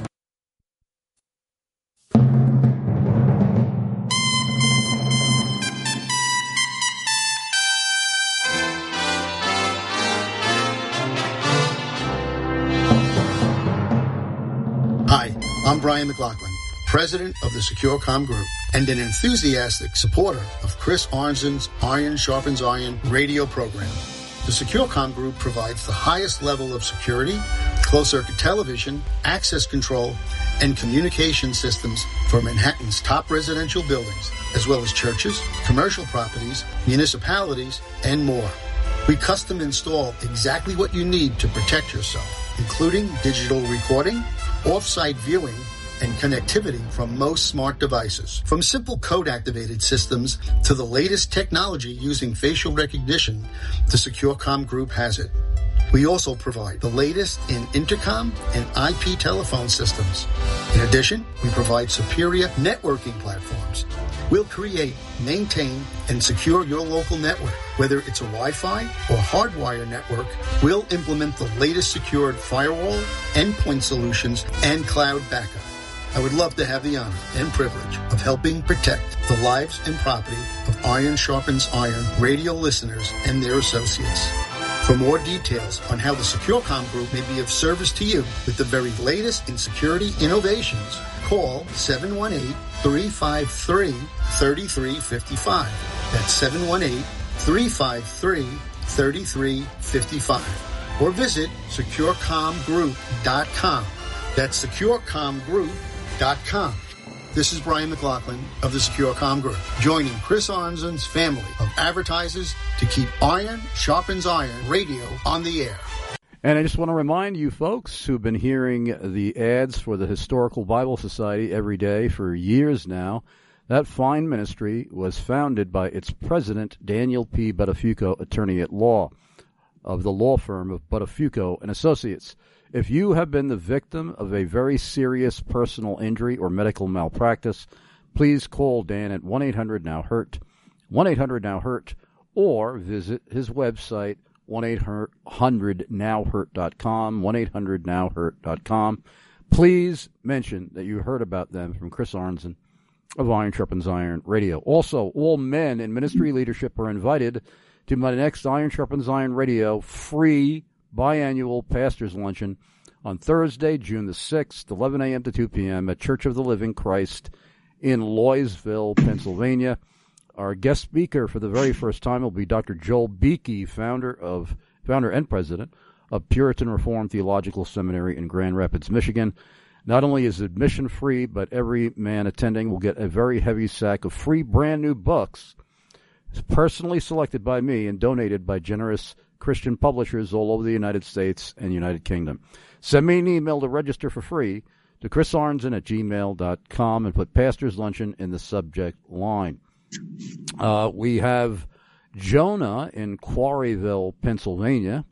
Hi, I'm Brian McLaughlin, president of the SecureCom Group and an enthusiastic supporter of Chris Arnzen's Iron Sharpens Iron radio program. The SecureCom Group provides the highest level of security, closed-circuit television, access control, and communication systems for Manhattan's top residential buildings, as well as churches, commercial properties, municipalities, and more. We custom install exactly what you need to protect yourself, including digital recording, off-site viewing, and connectivity from most smart devices. From simple code-activated systems to the latest technology using facial recognition, the SecureCom Group has it. We also provide the latest in intercom and I P telephone systems. In addition, we provide superior networking platforms. We'll create, maintain, and secure your local network. Whether it's a Wi-Fi or hardwire network, we'll implement the latest secured firewall, endpoint solutions, and cloud backup. I would love to have the honor and privilege of helping protect the lives and property of Iron Sharpens Iron radio listeners and their associates. For more details on how the SecureCom Group may be of service to you with the very latest in security innovations, call seven one eight, three five three, three three five five. That's seven one eight, three five three, three three five five. Or visit secure com group dot com. That's secure com group dot com. This is Brian McLaughlin of the SecureCom Group, joining Chris Arnzen's family of advertisers to keep Iron Sharpens Iron radio on the air. And I just want to remind you folks who've been hearing the ads for the Historical Bible Society every day for years now, that fine ministry was founded by its president, Daniel P. Buttafuoco, attorney at law of the law firm of Buttafuoco and Associates. If you have been the victim of a very serious personal injury or medical malpractice, please call Dan at one eight hundred now hurt, one eight hundred now hurt, or visit his website, one eight hundred now hurt dot com, one eight hundred now hurt dot com. Please mention that you heard about them from Chris Arnzen of Iron Sharpens Iron Radio. Also, all men in ministry leadership are invited to my next Iron Sharpens Iron Radio free biannual Pastors Luncheon on Thursday, June the sixth, eleven a.m. to two p.m. at Church of the Living Christ in Loysville, Pennsylvania. Our guest speaker for the very first time will be Doctor Joel Beeke, founder of founder and president of Puritan Reformed Theological Seminary in Grand Rapids, Michigan. Not only is admission free, but every man attending will get a very heavy sack of free brand new books, personally selected by me and donated by generous Christian publishers all over the United States and United Kingdom. Send me an email to register for free to chris arnzen at gmail dot com and put Pastor's Luncheon in the subject line. Uh, we have Jonah in Quarryville, Pennsylvania,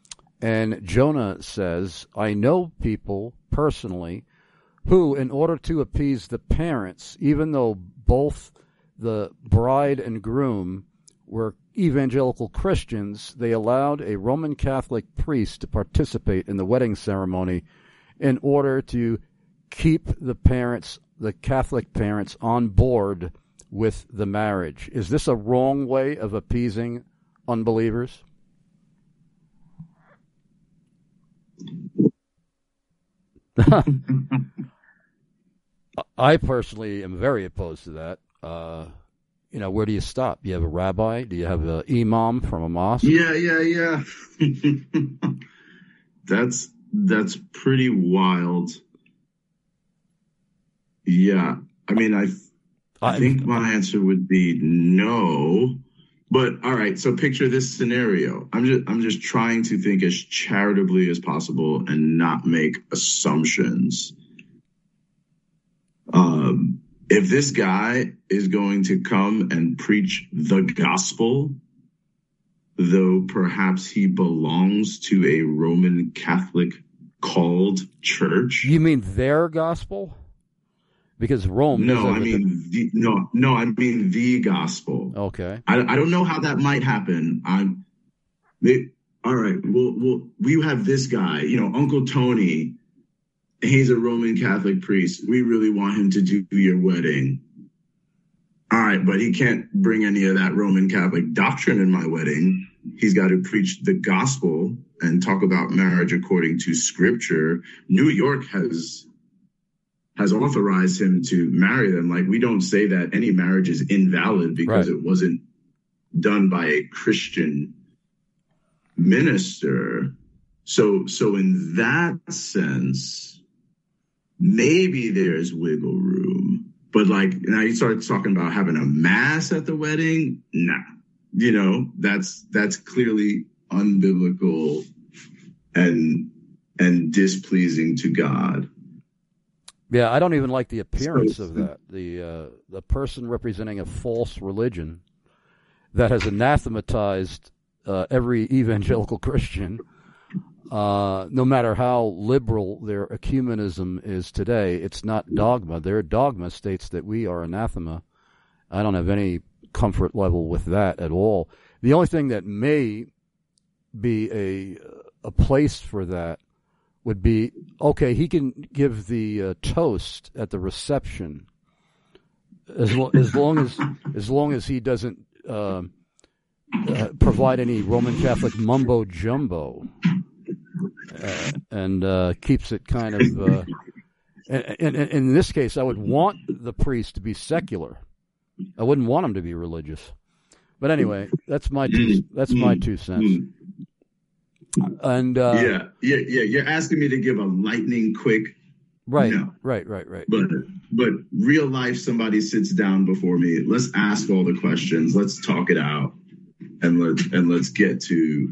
and Jonah says, I know people personally who, in order to appease the parents, even though both the bride and groom were evangelical Christians, they allowed a Roman Catholic priest to participate in the wedding ceremony in order to keep the parents, the Catholic parents, on board with the marriage. Is this a wrong way of appeasing unbelievers? I personally am very opposed to that. Uh, you know, where do you stop? Do you have a rabbi? Do you have an imam from a mosque? Yeah, yeah, yeah. that's that's pretty wild. Yeah, I mean, I I think my answer would be no. But all right, so picture this scenario. I'm just I'm just trying to think as charitably as possible and not make assumptions. Um, if this guy is going to come and preach the gospel, though perhaps he belongs to a Roman Catholic called church. You mean their gospel? Because Rome. No, I mean the, no, no, I mean the gospel. Okay. I, I don't know how that might happen. I'm. They, all right. Well, well, we have this guy. You know, Uncle Tony. He's a Roman Catholic priest. We really want him to do your wedding. All right, but he can't bring any of that Roman Catholic doctrine in my wedding. He's got to preach the gospel and talk about marriage according to Scripture. New York has. has authorized him to marry them. Like, we don't say that any marriage is invalid because right. it wasn't done by a Christian minister. So, so in that sense, maybe there's wiggle room. But like, now you start talking about having a mass at the wedding. Nah, you know, that's, that's clearly unbiblical and, and displeasing to God. Yeah, I don't even like the appearance of that. The uh, the person representing a false religion that has anathematized uh, every evangelical Christian, uh, no matter how liberal their ecumenism is today. It's not dogma. Their dogma states that we are anathema. I don't have any comfort level with that at all. The only thing that may be a a place for that would be, okay, he can give the uh, toast at the reception as, lo- as long as as long as he doesn't uh, uh, provide any Roman Catholic mumbo jumbo uh, and uh, keeps it kind of. Uh, and, and, and in this case, I would want the priest to be secular. I wouldn't want him to be religious. But anyway, that's my two, that's my two cents. And uh, yeah, yeah, yeah. You're asking me to give a lightning quick. Right, no. right, right, right. But but real life, somebody sits down before me. Let's ask all the questions. Let's talk it out, and let and let's get to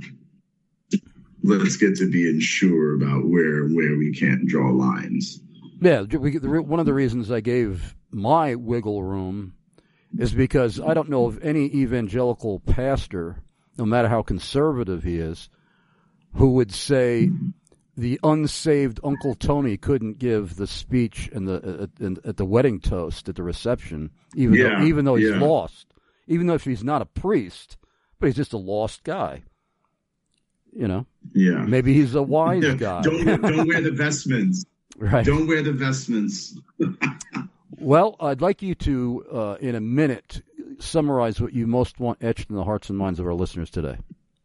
let's get to being sure about where where we can't draw lines. Yeah, we, the, one of the reasons I gave my wiggle room is because I don't know of any evangelical pastor, no matter how conservative he is, who would say the unsaved Uncle Tony couldn't give the speech and the uh, at the wedding toast at the reception, even yeah, though even though he's yeah. lost, even though if he's not a priest, but he's just a lost guy. You know, yeah. Maybe he's a wise yeah. guy. Don't don't wear the vestments. Right. Don't wear the vestments. Well, I'd like you to, uh, in a minute, summarize what you most want etched in the hearts and minds of our listeners today.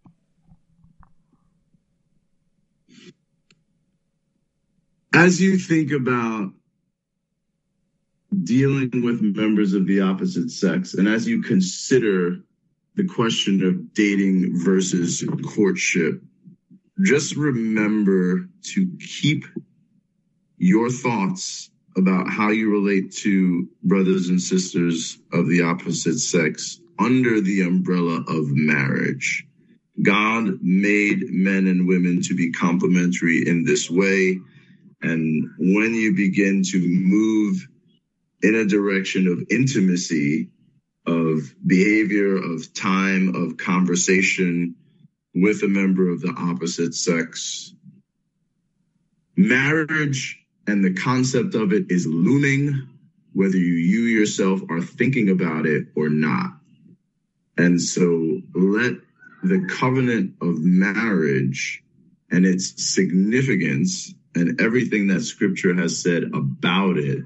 As you think about dealing with members of the opposite sex, and as you consider the question of dating versus courtship, just remember to keep your thoughts about how you relate to brothers and sisters of the opposite sex under the umbrella of marriage. God made men and women to be complementary in this way. And when you begin to move in a direction of intimacy, of behavior, of time, of conversation with a member of the opposite sex, marriage and the concept of it is looming. whether you, you yourself are thinking about it or not. And so let the covenant of marriage and its significance and everything that Scripture has said about it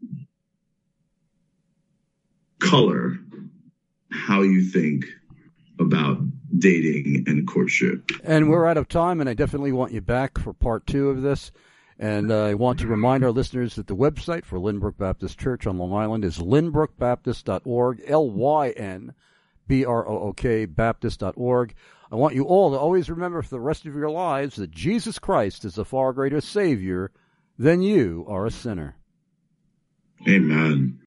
color how you think about dating and courtship. And we're out of time, and I definitely want you back for part two of this. And uh, I want to remind our listeners that the website for Lynbrook Baptist Church on Long Island is lynbrook baptist dot org, L Y N B R O O K, Baptist dot org. I want you all to always remember for the rest of your lives that Jesus Christ is a far greater Savior than you are a sinner. Amen.